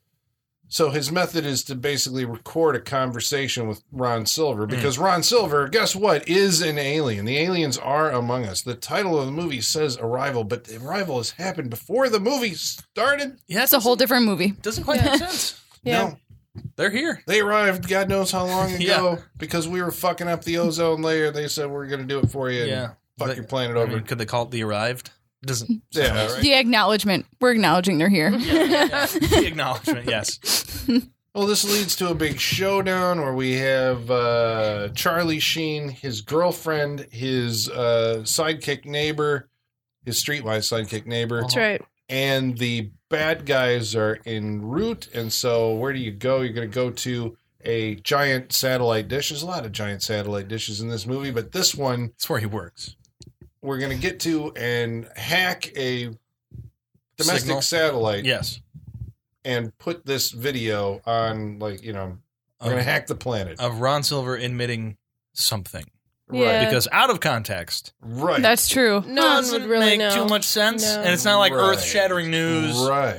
So his method is to basically record a conversation with Ron Silver because Ron Silver, guess what, is an alien. The aliens are among us. The title of the movie says Arrival, but the Arrival has happened before the movie started. Yeah, It's a whole different movie. doesn't quite make sense. Yeah. No, They're here. they arrived God knows how long ago Yeah. because we were fucking up the ozone layer. They said we're going to do it for you and Yeah. fuck They- your planet I over. mean, could they call it the arrived? Doesn't. Yeah, right. The acknowledgement. We're acknowledging they're here. Yeah. The acknowledgement, yes. Well, this leads to a big showdown where we have Charlie Sheen, his girlfriend, his sidekick neighbor, his streetwise sidekick neighbor, That's right. and the bad guys are en route. And so, where do you go? You're going to go to a giant satellite dish. There's a lot of giant satellite dishes in this movie, but this one That's where he works. we're going to get to and hack a domestic Signal. satellite Yes. and put this video on, like, you know, we're going to hack the planet. Of Ron Silver admitting something. Yeah. Because out of context, Right. That's true. No one doesn't would really make know. too much sense. No. And it's not like Right. earth-shattering news. Right.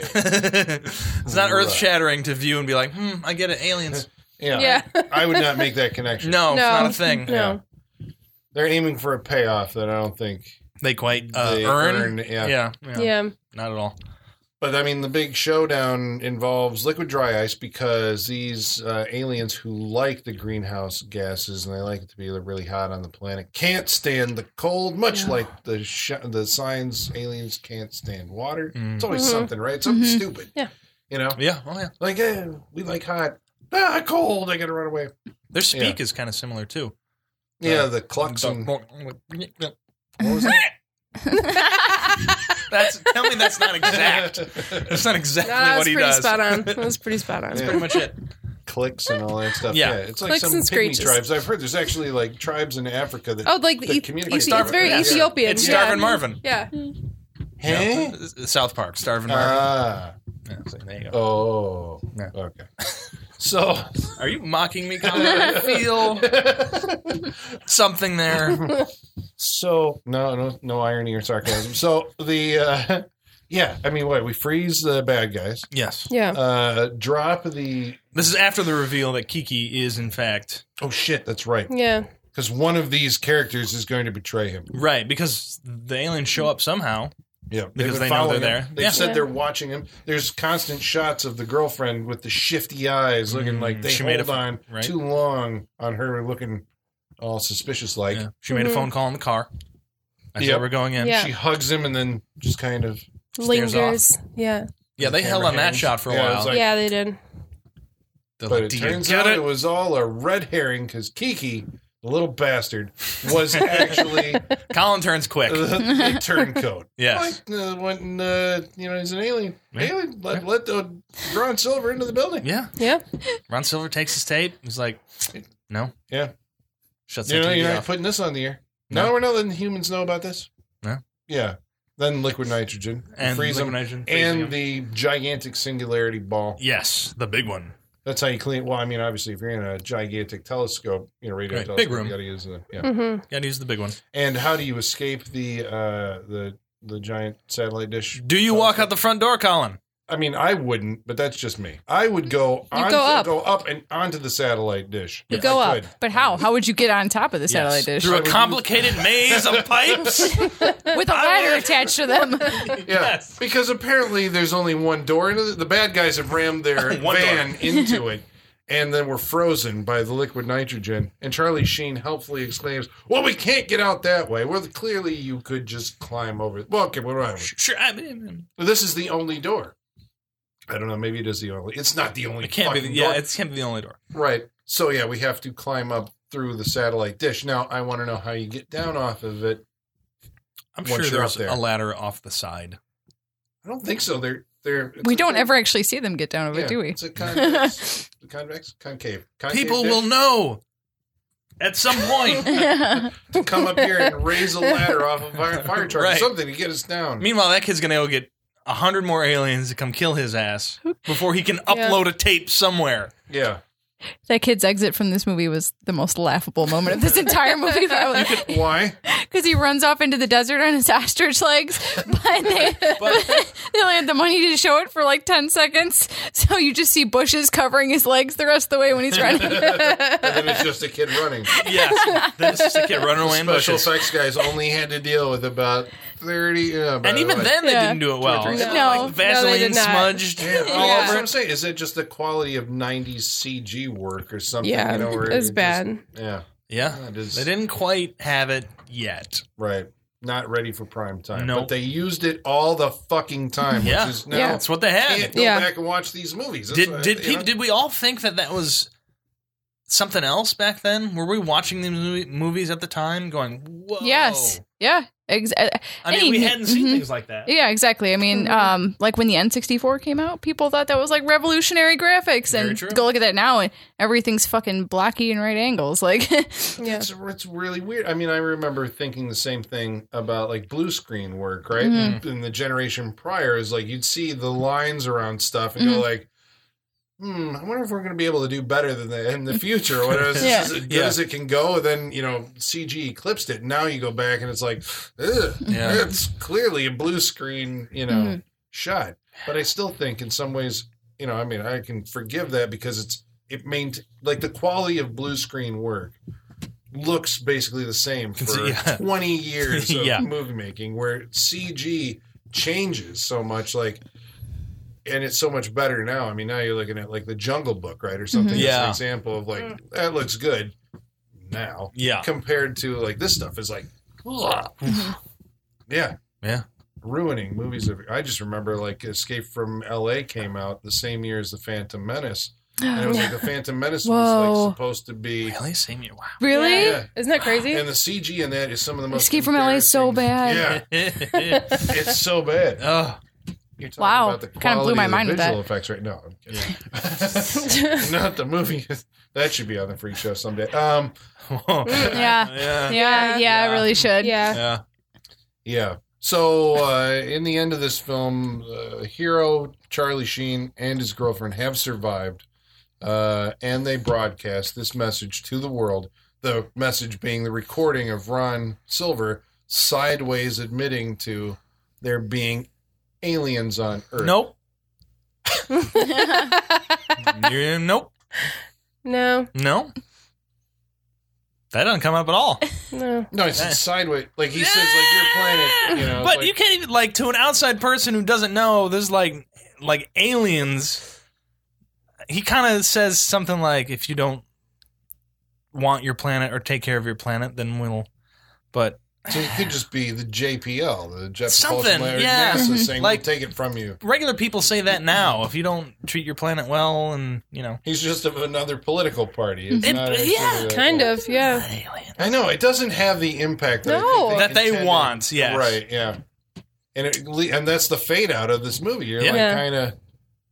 It's not earth-shattering to view and be like, I get it, aliens. Yeah. Yeah. I would not make that connection. No, No. it's not a thing. No. They're aiming for a payoff that I don't think They quite they earn. Yeah. Yeah. Not at all. But I mean, the big showdown involves liquid dry ice because these aliens who like the greenhouse gases and they like it to be really hot on the planet can't stand the cold, much like the signs aliens can't stand water. It's always something, right? Something stupid. Yeah. You know? Yeah, oh yeah. Like, we like hot. Cold. I got to run away. Their speak is kind of similar too. Yeah, the clucks and... What That's, was that? tell me that's not exact. That's not exactly That what was he pretty does. spot on. That was pretty spot on. Yeah. Pretty much it. Clicks and all that stuff. Yeah. It's like Clicks some and pygmy screeches. tribes. I've heard there's actually like tribes in Africa that Oh, like that the communicate. it's very Yeah. Ethiopian. It's yeah. Starvin' Marvin. Yeah. Hey? South Park, Starvin' Marvin. Ah. Yeah, so there you go. Oh. Yeah. Okay. So Are you mocking me, Colin? I feel something there. So no irony or sarcasm. So the yeah, I mean, what, we freeze the bad guys, Yes. Yeah. drop the This is after the reveal that Kiki is, in fact, oh shit, that's right, Yeah. because one of these characters is going to betray him. right, because the aliens show up somehow. Yeah, Because they've been they know following they're him. there. They've Yeah. said Yeah. they're watching him. There's constant shots of the girlfriend with the shifty eyes, looking like they She made hold a- on right. too long on her, looking all suspicious like. Yeah. She made a phone call in the car. As Yep. they were going in. Yeah. She hugs him and then just kind of Stares Lingers. Yeah. Yeah, they held on that hands. shot for a Yeah, it was while. like- Yeah, they did. They're But like, it "Do you turns get out it?" it was all a red herring because Kiki, the little bastard, was actually Colin turns quick. the turncoat. Yes. Like, when he's an alien. Yeah. Alien, let the Ron Silver into the building. Yeah. Yeah. Ron Silver takes his tape. He's like, no. Yeah. Shuts You the know, TV you're not off. putting this on the air. No. No, we're not letting humans know about this. No. Yeah. Then liquid nitrogen. And freeze liquid them. nitrogen, freezing And them. the gigantic singularity ball. Yes, the big one. That's how you clean. Well, I mean, obviously, if you're in a gigantic telescope, radio Right, telescope, big room. you got to use the yeah. Mm-hmm. Gotta use the big one. And how do you escape the giant satellite dish? Do you walk out the front door, Colin? I mean, I wouldn't, but that's just me. I would go up and onto the satellite dish. You if go I up. could. But how? How would you get on top of the satellite dish? Through a complicated maze of pipes. With a ladder attached to them. Yeah, Yes. because apparently there's only one door into it. The bad guys have rammed their One van door. into it, and then we're frozen by the liquid nitrogen. And Charlie Sheen helpfully exclaims, "Well, we can't get out that way. Well, clearly you could just climb over it. Well, okay, whatever. Sure. I mean, This is the only door. I don't know. Maybe it is the only. It's not the only. it can't be. fucking Yeah, door. it can't be the only door. Right. So yeah, we have to climb up through the satellite dish. Now I want to know how you get down off of it. I'm Once sure you're there's up there. a ladder off the side. I don't think so. It's We a don't thing. ever actually see them get down of it, do we? It's a convex. Concave. People dish. will know at some point. to come up here and raise a ladder off of a fire truck or Right. something to get us down. Meanwhile, that kid's gonna go get 100 more aliens to come kill his ass before he can upload a tape somewhere. Yeah. That kid's exit from this movie was the most laughable moment of this entire movie. Why? Because he runs off into the desert on his ostrich legs, but they only had the money to show it for like 10 seconds. So you just see bushes covering his legs the rest of the way when he's running. And then it's just a kid running. Yes. Then it's just a kid running away in Special bushes. effects guys only had to deal with about 30. And even then, they Yeah. didn't do it well. three It was No. like No, they Vaseline did not. smudged Yeah, all that's over what I'm it. saying. Is it just the quality of 90s CG work or something? Yeah, you know, where it's just- bad. yeah, Yeah. That is- They didn't quite have it yet. right. Not ready for prime time. Nope. But they used it all the fucking time. Yeah. Which is now, Yeah. That's what they had. can't go Yeah. back and watch these movies. That's what- Did we all think that was something else back then? Were we watching these movies at the time going, whoa? Yes. Yeah. I mean, we hadn't seen Mhm. things like that. Yeah, exactly. I mean, like when the N64 came out, people thought that was like revolutionary graphics. Very And true. go look at that now, and everything's fucking blocky and right angles. Like, Yeah. It's really weird. I mean, I remember thinking the same thing about like blue screen work, right? Mm-hmm. In the generation prior, is like you'd see the lines around stuff and go Mm-hmm. like, I wonder if we're going to be able to do better than that in the future. Or whatever. This Yeah. is as good Yeah. as it can go. And then, CG eclipsed it. Now you go back and it's like, ugh, Yeah. it's clearly a blue screen, Mm-hmm. shot. But I still think in some ways, I mean, I can forgive that because like the quality of blue screen work looks basically the same for Yeah. 20 years of Yeah. movie making, where CG changes so much, and it's so much better now. I mean, now you're looking at like the Jungle Book, right, or something. Mhm. That's Yeah. an example of like that looks good now, Yeah. compared to like this stuff is like, yeah, Yeah. ruining movies. I just remember like Escape from L.A. came out the same year as The Phantom Menace, and it was like The Phantom Menace was Whoa. like supposed to be. Really? Same year. Wow. really? Yeah. Isn't that crazy? And the CG in that is some of the most Escape from LA is so embarrassing- bad. Yeah, it's so bad. Oh, You're talking Wow. about the Kinda blew quality my of the mind with visual that. effects right now. I'm kidding. Not the movie. That should be on the freak show someday. Yeah. yeah. Yeah, it really should. yeah. Yeah. Yeah. So in the end of this film, hero Charlie Sheen and his girlfriend have survived, and they broadcast this message to the world. The message being the recording of Ron Silver sideways admitting to there being aliens on Earth. Nope. Nope. No, No. That doesn't come up at all. no. No, he said sideways. Like he says, like your planet. But like, you can't even to an outside person who doesn't know there's like aliens. He kind of says something like, "If you don't want your planet or take care of your planet, then we'll." But So it could just be the JPL, the Jet Something, Propulsion Laboratory, yeah. NASA saying, Like- we'll take it from you. regular people say that now. If you don't treat your planet well, and He's just of another political party. It's It- not yeah, actually, Kind of, yeah. alien. I know, it doesn't have the impact that, No. I think That they intended. want, yes. Right, yeah. And that's the fade out of this movie. You're Yeah. like Yeah. kind of,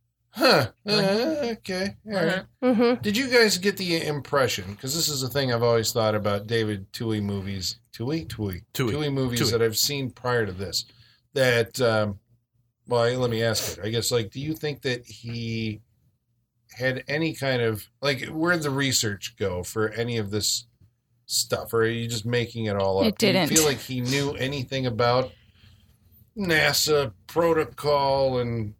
okay, all right. Mm-hmm. Did you guys get the impression, because this is a thing I've always thought about David Twohy movies, Twohy movies Twohy. that I've seen prior to this, that, well, let me ask it. I guess, like, do you think that he had any kind of, like, where'd the research go for any of this stuff? Or are you just making it all up? It Do you didn't. feel like he knew anything about NASA protocol and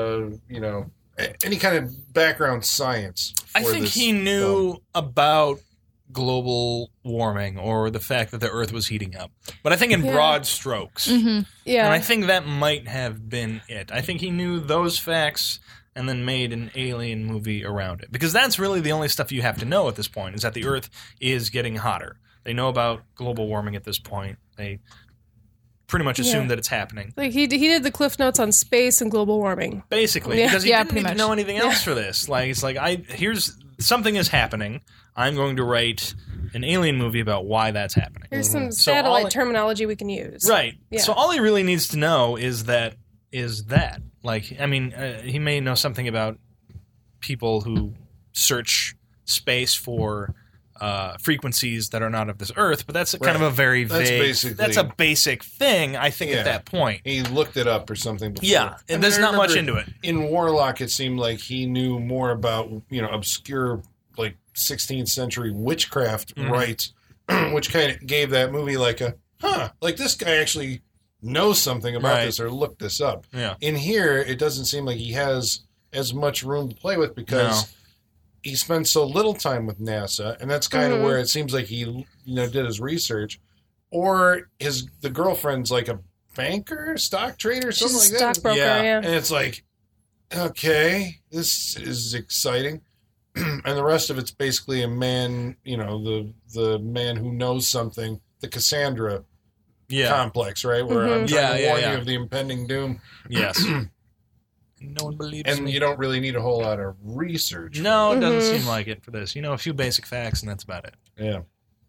any kind of background science. I think he knew about global warming or the fact that the Earth was heating up, but I think in broad strokes. Mm-hmm. Yeah. And I think that might have been it. I think he knew those facts and then made an alien movie around it. Because that's really the only stuff you have to know at this point, is that the Earth is getting hotter. They know about global warming at this point. They pretty much assume that it's happening. Like he did the Cliff Notes on space and global warming. Basically. Yeah. Because he Yeah, didn't pretty need to much. know anything else for this. Like, it's like, here's something is happening. I'm going to write an alien movie about why that's happening. Here's some So satellite all- terminology we can use. Right. Yeah. So all he really needs to know is that. Like, I mean, he may know something about people who search space for frequencies that are not of this Earth, but that's kind of a very vague. That's a basic thing, I think, at that point. He looked it up or something before. Yeah, and there's not much into it. In Warlock, it seemed like he knew more about, obscure, like, 16th century witchcraft rites, which kind of gave that movie like like this guy actually knows something about this or looked this up. Yeah. In here, it doesn't seem like he has as much room to play with because he spends so little time with NASA, and that's kind of where it seems like he did his research. Or the girlfriend's like a banker, stock trader, something She's a like that. stockbroker, yeah. And it's like, okay, this is exciting. And the rest of it's basically a man, the man who knows something, the Cassandra complex, right? Where I'm trying to warn you of the impending doom. Yes. No one believes And me. you don't really need a whole lot of research. No, it doesn't seem like it for this. A few basic facts, and that's about it. Yeah.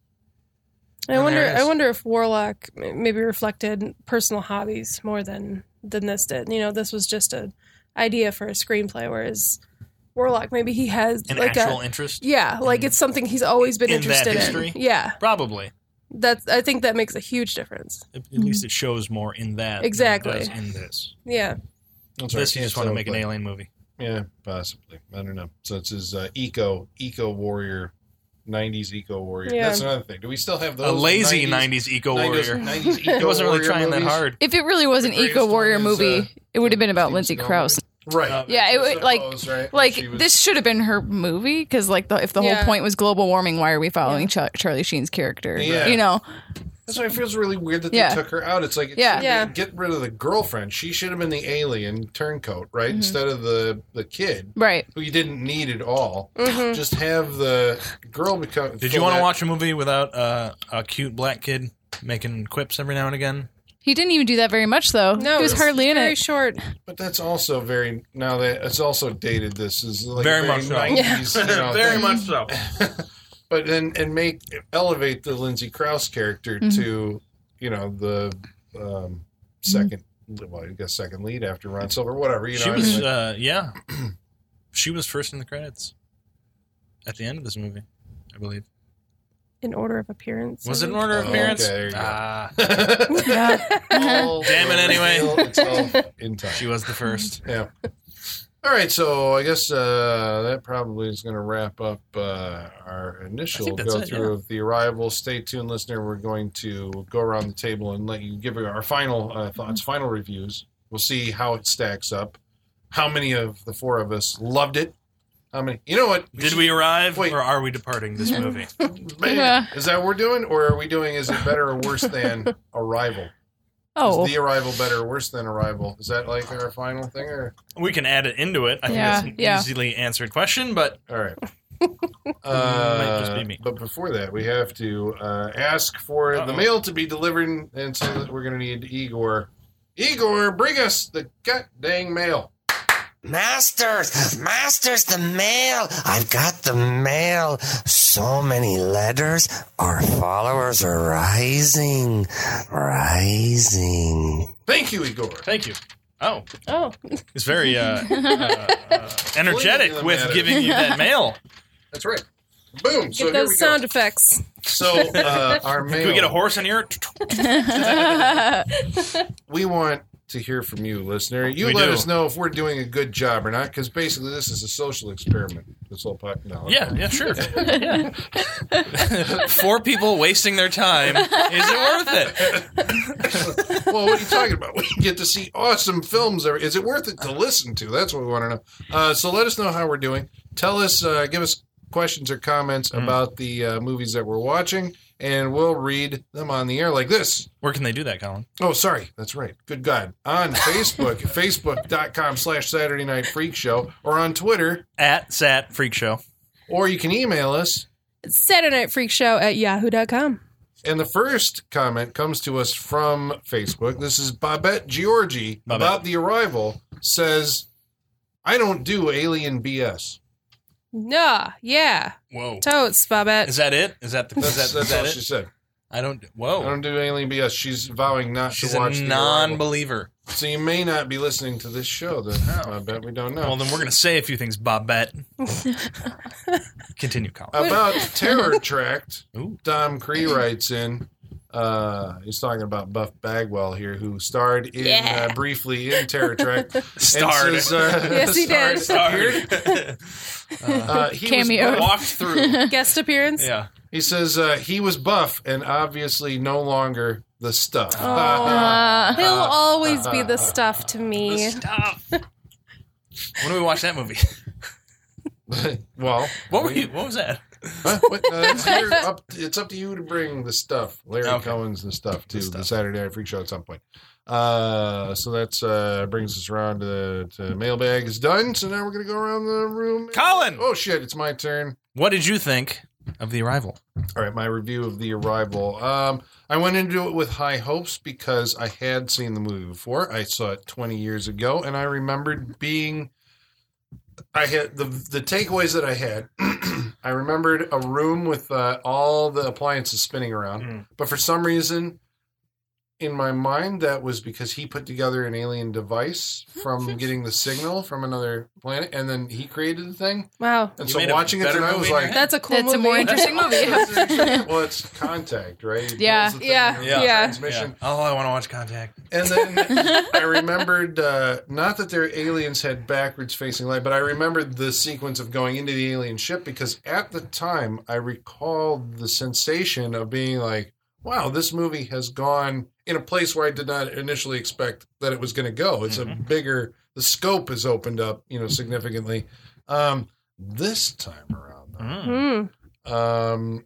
I wonder if Warlock maybe reflected personal hobbies more than this did. This was just an idea for a screenplay, whereas Warlock, maybe he has An like actual interest? Yeah, like it's something he's always been In that interested history? in. Yeah, Probably. I think that makes a huge difference. At least it shows more in that Exactly. than it does in this. Yeah, That's right. This, you just want to make an But- alien movie. Yeah, possibly. I don't know. So it's his eco warrior, 90s eco warrior. Yeah. That's another thing. Do we still have those? A lazy 90s eco warrior. 90s He eco wasn't really warrior trying that movies? hard. If it really was an The greatest eco warrior one is, movie, it would have been about Steven Lindsay Spielberg. Krause. Right. Yeah, it would Right? like She was- this should have been her movie because if the whole Yeah. point was global warming, why are we following Charlie Sheen's character? Yeah. That's why it feels really weird that they Yeah. took her out. It's like, Yeah. get rid of the girlfriend. She should have been the alien turncoat, right? Instead of the kid, Right. who you didn't need at all. Just have the girl become. Did you want to watch a movie without a cute black kid making quips every now and again? He didn't even do that very much though. no, he was it's hardly in very it. short. But that's also very now that it's also dated. This is like Very a much so. 90s, Very thing. much so. But then elevate the Lindsay Krause character to the second. Well, I guess second lead after Ron Silver, whatever. She was, she was first in the credits at the end of this movie, I believe. In order of appearance. Was it in order of Oh, appearance? okay, there you go. Damn it, anyway. It's all in time. She was the first. Yeah. All right, so I guess that probably is going to wrap up our initial I think that's go it, through of the Arrival. Stay tuned, listener. We're going to go around the table and let you give our final thoughts, final reviews. We'll see how it stacks up. How many of the four of us loved it? How many? You know what? Did we arrive, Wait. or are we departing this movie? Man, is that what we're doing, or are we doing? Is it better or worse than Arrival? Oh, Is The Arrival better or worse than Arrival? Is that like our final thing, or We can add it into it. I think Yeah, that's an yeah. easily answered question, but all right? Might just be me. But before that, we have to ask for the mail to be delivered, and so that we're going to need Igor. Igor, bring us the dang mail. Masters, the mail. I've got the mail. So many letters. Our followers are rising. Thank you, Igor. thank you. Oh, Oh, it's very energetic Fling with them at giving you that mail. That's right. Boom. So get here we those sound go. effects. So our mail. Can we get a horse in here? We want to hear from you, listener. You We let do. us know if we're doing a good job or not, because basically this is a social experiment. This whole podcast. No, Yeah, sure. Yeah. 4 people wasting their time. Is it worth it? Well, what are you talking about? We get to see awesome films. Is it worth it to listen to? That's what we want to know. So let us know how we're doing. Tell us, give us questions or comments about the movies that we're watching, and we'll read them on the air like this. Where can they do that, Colin? Oh, sorry. That's right. Good God. On Facebook, facebook.com/Saturday Night Freak Show, or on Twitter, At Sat Freak Show. or you can email us. It's Saturday Night Freak Show at yahoo.com. And the first comment comes to us from Facebook. This is Babette Georgie about The Arrival. Says, I don't do alien BS. Nah, yeah. Whoa. Totes, Babette. Is that it? Is that the, That's is that all she it? said. I don't. I Whoa. don't do alien BS. She's vowing not She's to watch a The Arrival. non-believer. So you may not be listening to this show. Then I bet we don't know. Well, then we're going to say a few things, Bobette. Continue, Colin. About Terror Tract, Ooh. Dom Cree writes in. He's talking about Buff Bagwell here, who starred in briefly in Terror Tract. Starred. And says, Yes, he did. Starred. he Cameo. was Walked through. Guest appearance? Yeah. He says he was buff and obviously no longer the stuff. He'll always be the stuff to me. Stop. When do we watch that movie? Well, What was that? huh? It's up to you to bring the stuff. Larry Cohen's the stuff to the Saturday Night Freak Show at some point. So that's brings us around to mailbag is done. So now we're gonna go around the room. Colin! Oh shit! It's my turn. What did you think of The Arrival? All right, my review of The Arrival. I went into it with high hopes because I had seen the movie before. I saw it 20 years ago, and I remembered I had the takeaways that I had. I remembered a room with all the appliances spinning around, but for some reason, in my mind, that was because he put together an alien device from getting the signal from another planet, and then he created the thing. Wow. And You so made a watching it better tonight, I movie was in your like, head? That's a cool That's movie. a more interesting movie. well, it's Contact, right? He Yeah. builds the thing Yeah. in Yeah. transmission. Oh, I want to watch Contact. And then I remembered, not that their aliens had backwards facing light, but I remembered the sequence of going into the alien ship because at the time I recalled the sensation of being like, wow, this movie has gone in a place where I did not initially expect that it was going to go. It's the scope has opened up, significantly. This time around, though,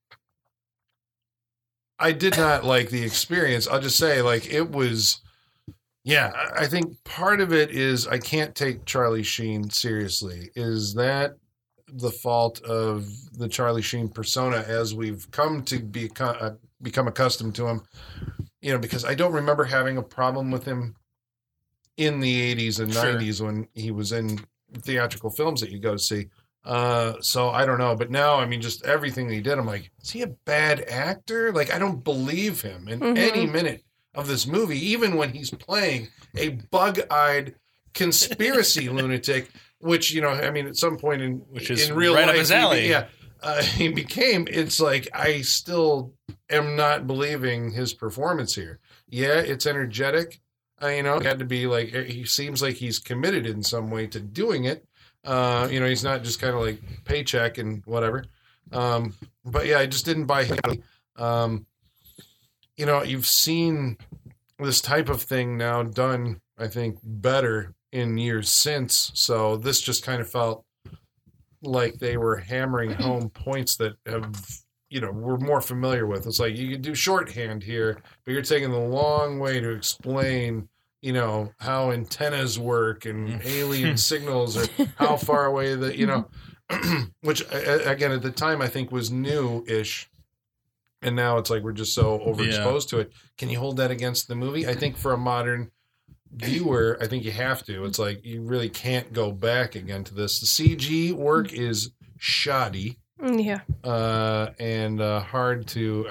I did not like the experience. I'll just say, it was, I think part of it is I can't take Charlie Sheen seriously. Is that the fault of the Charlie Sheen persona as we've come to become accustomed to him? Because I don't remember having a problem with him in the 80s and 90s when he was in theatrical films that you go to see. So I don't know. But now, just everything he did, I'm like, is he a bad actor? I don't believe him in any minute of this movie, even when he's playing a bug-eyed conspiracy lunatic, which, at some point in real right life, up his alley. he became, it's like, I still am not believing his performance here. Yeah, it's energetic. It had to be he seems like he's committed in some way to doing it. He's not just kind of like paycheck and whatever. But yeah, I just didn't buy him. You've seen this type of thing now done, I think, better in years since. So this just kind of felt like they were hammering home points that we're more familiar with. It's like you can do shorthand here, but you're taking the long way to explain, how antennas work and alien signals or how far away which again, at the time I think was new-ish. And now it's like we're just so overexposed to it. Can you hold that against the movie? I think for a modern viewer, I think you have to. It's like you really can't go back again to this. The CG work is shoddy. Yeah. And hard to,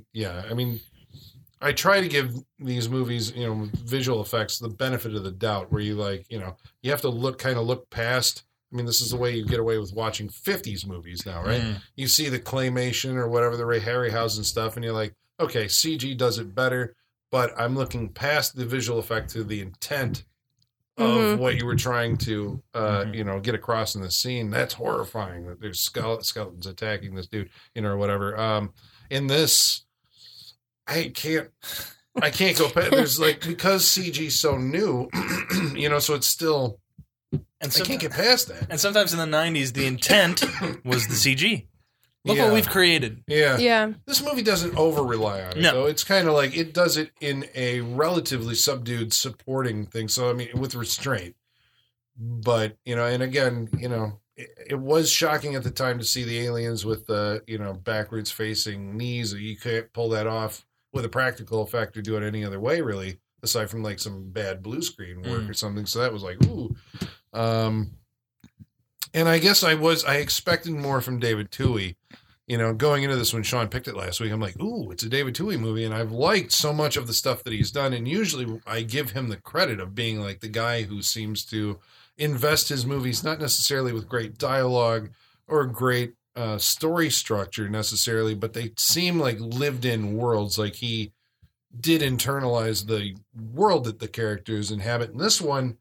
I try to give these movies, visual effects, the benefit of the doubt where you you have to look past. This is the way you get away with watching 50s movies now, right? You see the claymation or whatever, the Ray Harryhausen stuff, and you're like, okay, CG does it better, but I'm looking past the visual effect to the intent of what you were trying to, get across in the scene. That's horrifying that there's skeletons attacking this dude, or whatever. In this, I can't go past. There's because CG's so new, so it's still, and I can't get past that. And sometimes in the 90s, the intent was the CG. Look what we've created. Yeah. This movie doesn't over-rely on it. No. So it's kind of like it does it in a relatively subdued supporting thing. So, I mean, with restraint. But, and again, it was shocking at the time to see the aliens with the, backwards facing knees. You can't pull that off with a practical effect or do it any other way, really, aside from like some bad blue screen work or something. So that was like, ooh. And I guess I expected more from David Twohy. Going into this when Sean picked it last week, I'm like, ooh, it's a David Twohy movie. And I've liked so much of the stuff that he's done. And usually I give him the credit of being like the guy who seems to invest his movies, not necessarily with great dialogue or great story structure necessarily, but they seem like lived in worlds. Like he did internalize the world that the characters inhabit. And this one,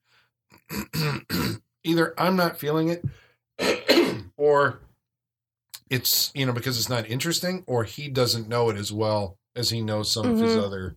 either I'm not feeling it or it's, because it's not interesting, or he doesn't know it as well as he knows some of his other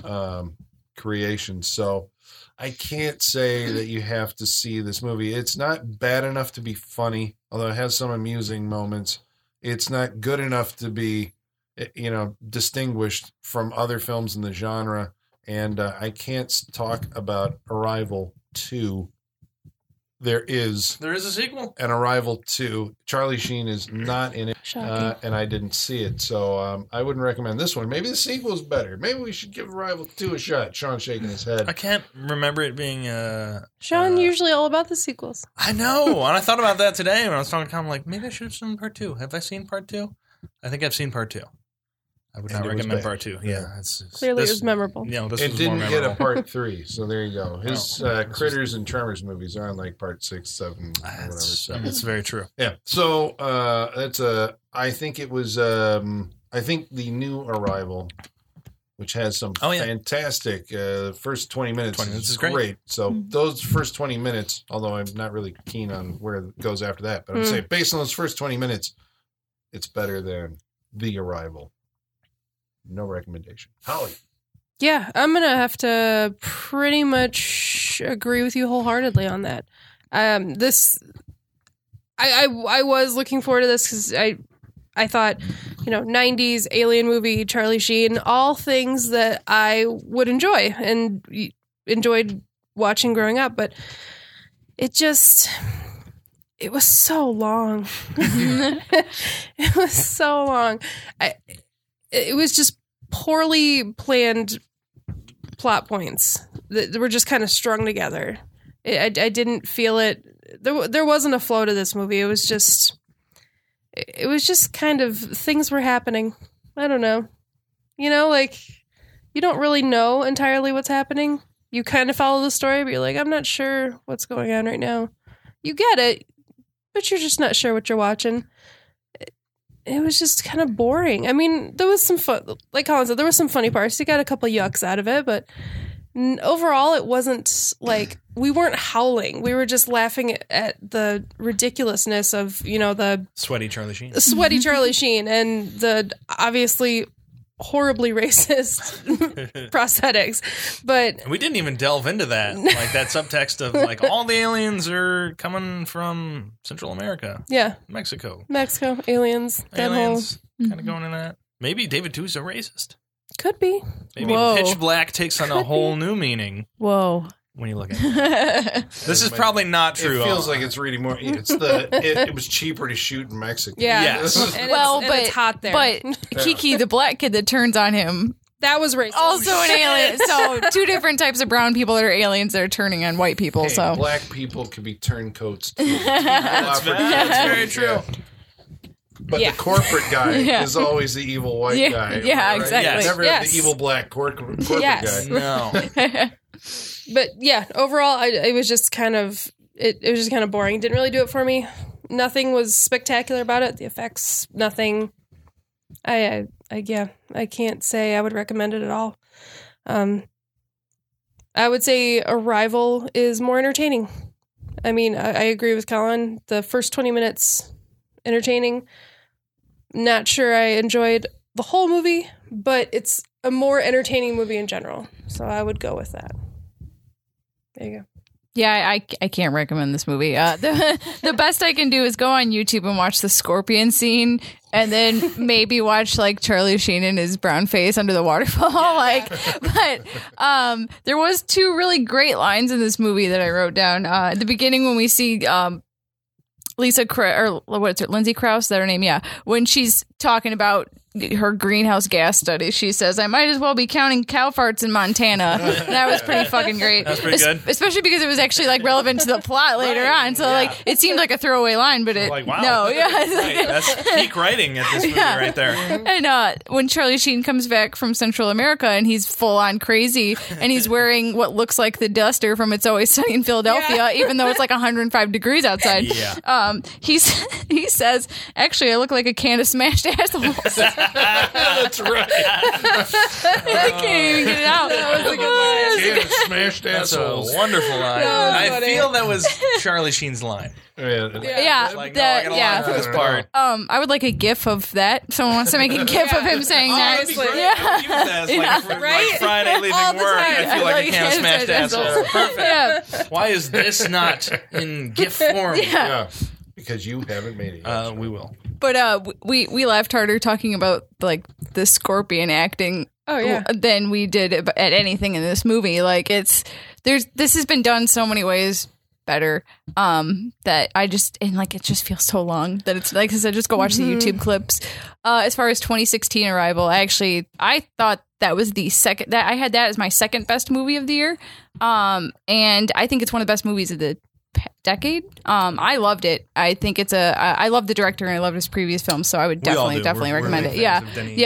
creations. So I can't say that you have to see this movie. It's not bad enough to be funny, although it has some amusing moments. It's not good enough to be, distinguished from other films in the genre. And I can't talk about Arrival 2. There is a sequel. An Arrival 2. Charlie Sheen is not in it, and I didn't see it, so I wouldn't recommend this one. Maybe the sequel is better. Maybe we should give Arrival 2 a shot. Sean's shaking his head. I can't remember it being... Sean usually all about the sequels. I know, and I thought about that today when I was talking to Tom. I'm like, maybe I should have seen part 2. Have I seen part 2? I think I've seen part 2. I would not recommend part 2. Yeah, clearly it was memorable. This it was didn't more get a memorable. part 3, so there you go. His Critters and Tremors movies are on like part 6, 7, whatever. So. That's very true. Yeah. So that's I think it was. I think the new Arrival, which has some fantastic first 20 minutes. 20 minutes is great. So those first 20 minutes, although I'm not really keen on where it goes after that, but I'm saying based on those first 20 minutes, it's better than The Arrival. No recommendation. Holly. Yeah, I'm going to have to pretty much agree with you wholeheartedly on that. I was looking forward to this because I thought, 90s alien movie, Charlie Sheen, all things that I would enjoy and enjoyed watching growing up, but it was so long. It was so long. It was just poorly planned plot points that were just kind of strung together. I didn't feel it. There wasn't a flow to this movie. It was just kind of things were happening. I don't know. You don't really know entirely what's happening. You kind of follow the story, but you're like, I'm not sure what's going on right now. You get it, but you're just not sure what you're watching. It was just kind of boring. I mean, there was some fun, like Colin said, there was some funny parts. You got a couple of yucks out of it, but overall, it wasn't like we weren't howling. We were just laughing at the ridiculousness of, the sweaty Charlie Sheen, Charlie Sheen, and the obviously horribly racist prosthetics. But we didn't even delve into that, like that subtext of like all the aliens are coming from Central America, Mexico, aliens, that whole kind of going in that. Maybe David Twohy's a racist. Could be. Maybe Pitch Black takes on a whole new meaning. Whoa. When you look at it. This is probably not true. It feels like it's reading more. It was cheaper to shoot in Mexico. Yeah. Yes. And Well, it's hot there. But Kiki, the black kid that turns on him, that was racist. also an alien. So two different types of brown people that are aliens that are turning on white people. Hey, so black people can be turncoats too. That's very true. But the corporate guy is always the evil white guy. Yeah, right? exactly. Never the evil black corporate guy. No. But yeah, overall, it was just kind of it was just kind of boring. It didn't really do it for me. Nothing was spectacular about it. The effects, nothing. I can't say I would recommend it at all. I would say Arrival is more entertaining. I mean, I agree with Colin. The first 20 minutes, entertaining. Not sure I enjoyed the whole movie, but it's a more entertaining movie in general. So I would go with that. There you go. Yeah, I can't recommend this movie. The best I can do is go on YouTube and watch the scorpion scene, and then maybe watch like Charlie Sheen and his brown face under the waterfall. But there was 2 really great lines in this movie that I wrote down. At the beginning, when we see Lindsay Krause, is that her name? Yeah, when she's talking about her greenhouse gas study, she says, "I might as well be counting cow farts in Montana." That was pretty fucking great. That's pretty good. Especially because it was actually like relevant to the plot later on. So like it seemed like a throwaway line, but it Like, wow. no, yeah. Right, that's peak writing at this movie right there. And when Charlie Sheen comes back from Central America and he's full on crazy and he's wearing what looks like the duster from It's Always Sunny in Philadelphia, even though it's like 105 degrees outside. Yeah. He says, "Actually, I look like a can of smashed assholes." That's right. I can't even get it out. That was a good Can of smashed That's assholes. a wonderful line. That was I funny. one. Feel that was Charlie Sheen's line. Yeah, Like, no, I got a line for this part. I would like a GIF of that. Someone wants to make a GIF of him saying that. That'd be great. Yeah. I would use that as like, for, Right? like Friday leaving All the work. time. I feel like a can of smashed assholes. Perfect. Yeah. Why is this not in GIF form? Yeah. Because you haven't made it yet. We will. But we laughed harder talking about like the scorpion acting Oh, yeah. than we did at anything in this movie. Like this has been done so many ways better that I just and like it just feels so long that it's like I said, just go watch the YouTube clips. As far as 2016 Arrival, I thought that was the second that I had that as my second best movie of the year, and I think it's one of the best movies of the decade. I loved it. I think it's I love the director and I loved his previous films, so I would definitely recommend it. Yeah.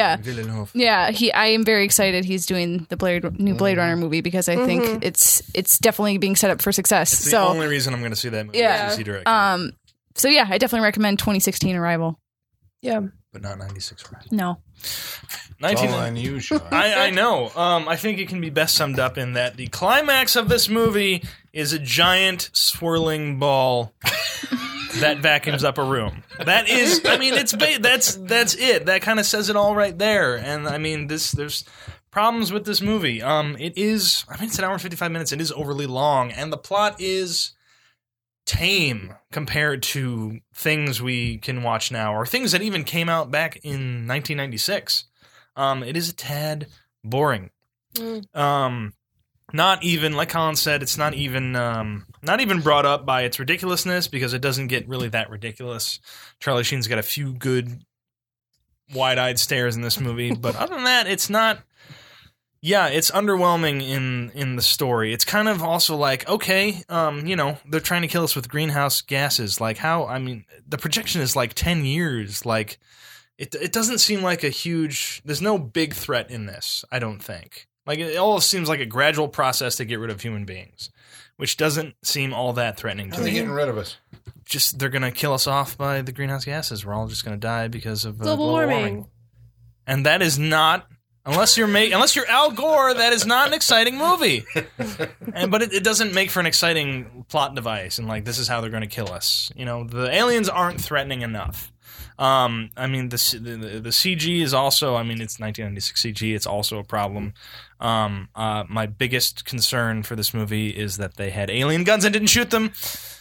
I am very excited he's doing the new Blade Runner movie because I think it's definitely being set up for success. It's the so only reason I'm going to see that movie. Yeah. Is to see director. so yeah, I definitely recommend 2016 Arrival. Yeah. But not 96 Arrival. No. It's all on you, Sean. I know. I think it can be best summed up in that the climax of this movie is a giant swirling ball that vacuums up a room. That is, I mean, that's it. That kind of says it all right there. And I mean, there's problems with this movie. It's an hour and 55 minutes. It is overly long, and the plot is tame compared to things we can watch now or things that even came out back in 1996. It is a tad boring. Not even, like Colin said, it's not even brought up by its ridiculousness because it doesn't get really that ridiculous. Charlie Sheen's got a few good wide-eyed stares in this movie, but other than that, it's not. Yeah, it's underwhelming in the story. It's kind of also like, okay, they're trying to kill us with greenhouse gases. Like how? I mean, the projection is like 10 years. Like it doesn't seem like a huge. There's no big threat in this. I don't think. Like it all seems like a gradual process to get rid of human beings, which doesn't seem all that threatening to How are they me. getting rid of us? Just they're gonna kill us off by the greenhouse gases. We're all just gonna die because of Global warming. and that is not. Unless you're Al Gore, that is not an exciting movie. But it doesn't make for an exciting plot device. And like, this is how they're going to kill us. You know, the aliens aren't threatening enough. I mean, the CG is also. I mean, it's 1996 CG. It's also a problem. My biggest concern for this movie is that they had alien guns and didn't shoot them.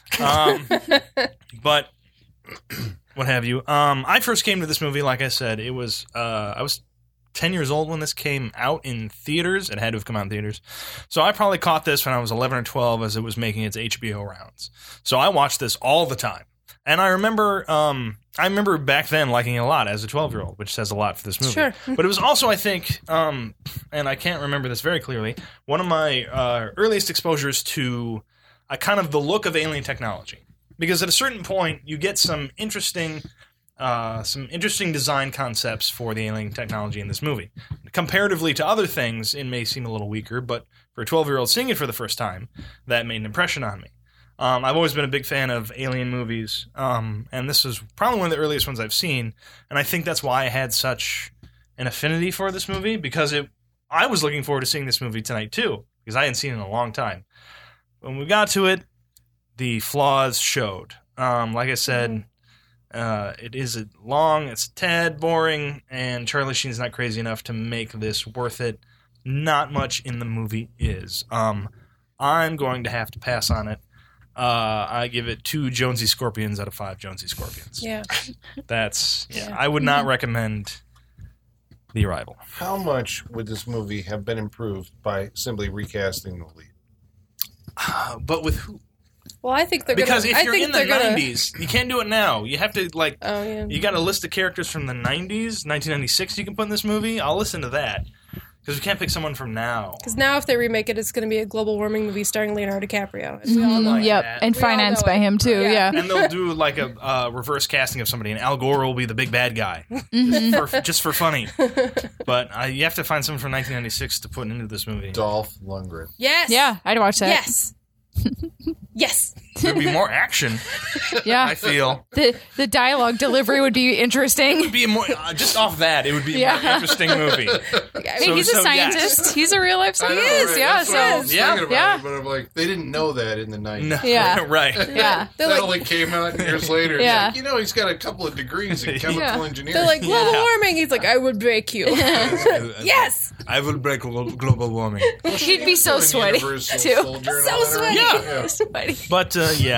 But what have you? I first came to this movie, like I said, I was 10 years old when this came out in theaters. It had to have come out in theaters. So I probably caught this when I was 11 or 12 as it was making its HBO rounds. So I watched this all the time. And I remember back then liking it a lot as a 12-year-old, which says a lot for this movie. Sure. But it was also, I think, and I can't remember this very clearly, one of my earliest exposures to kind of the look of alien technology. Because at a certain point, you get some interesting design concepts for the alien technology in this movie. Comparatively to other things, it may seem a little weaker, but for a 12-year-old seeing it for the first time, that made an impression on me. I've always been a big fan of alien movies, and this was probably one of the earliest ones I've seen, and I think that's why I had such an affinity for this movie, because I was looking forward to seeing this movie tonight too, because I hadn't seen it in a long time. When we got to it, the flaws showed. Like I said, it is long, it's a tad boring, and Charlie Sheen's not crazy enough to make this worth it. Not much in the movie is. I'm going to have to pass on it. I give it 2 Jonesy Scorpions out of 5 Jonesy Scorpions. Yeah. I would not recommend The Arrival. How much would this movie have been improved by simply recasting the lead? But with who? Well, I think they're Because gonna, if you're in the 90s, you can't do it now. You have to, like, Oh yeah. you got a list of characters from the 90s, 1996 you can put in this movie. I'll listen to that. Because we can't pick someone from now. Because now, if they remake it, it's going to be a global warming movie starring Leonardo DiCaprio. And we all know Like it. Yep, that. and We all financed know by it. him too. Yeah. Yeah. And they'll do like a reverse casting of somebody, and Al Gore will be the big bad guy, just for funny. But you have to find someone from 1996 to put into this movie. Dolph Lundgren. Yes. Yeah, I'd watch that. Yes. Yes. There'd be more action, Yeah. I feel. The dialogue delivery would be interesting. Be more just off that, it would be a Yeah. more interesting movie. Hey, he's a scientist. yes. He's a real life I know, scientist. right? Yeah, That's what I was so Yeah. thinking about Yeah. it, but I'm like, they didn't know that in the 90s. No, Yeah. right. yeah. They're That like, only came out years later. Yeah. Like, he's got a couple of degrees in chemical Yeah. engineering. they're like global Yeah. warming. He's like, I would break you. Yes. I will break global warming. He'd be so Doing sweaty Universal too. Soldier and So all that, sweaty. right? Yeah. Sweaty. But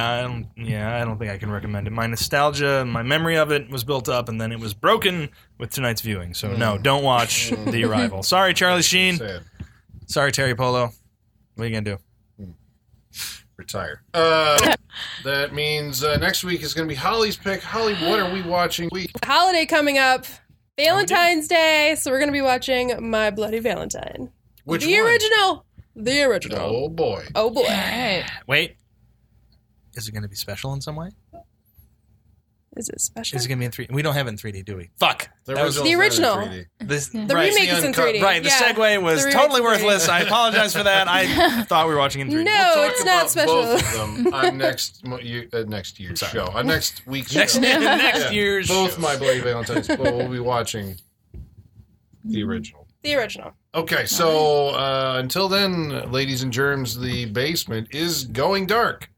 I don't think I can recommend it. My nostalgia, my memory of it was built up, and then it was broken with tonight's viewing. So no, don't watch The Arrival. Sorry, Charlie Sheen. Sad. Sorry, Terry Polo. What are you gonna do? Retire. That means next week is going to be Holly's pick. Holly, what are we watching? Holiday coming up. Valentine's Day. So we're going to be watching My Bloody Valentine. Which the one? original. The original. Oh boy. Oh boy. Right. Wait, is it gonna be special in some way? Is it special? Is it gonna be in 3D? We don't have it in 3D, do we? Fuck. The That was The original. this, The right. remake is in uncut. 3D. Right, the Yeah. segue was The remake's totally in 3D. worthless. I apologize for that. I thought we were watching in 3D. No, Talk it's about not special. Both of them on next year's show. On next week's Next, show. next year's Both show. My Bloody Valentine's. But we'll be watching the original. The original. Okay, so until then, ladies and germs, the basement is going dark.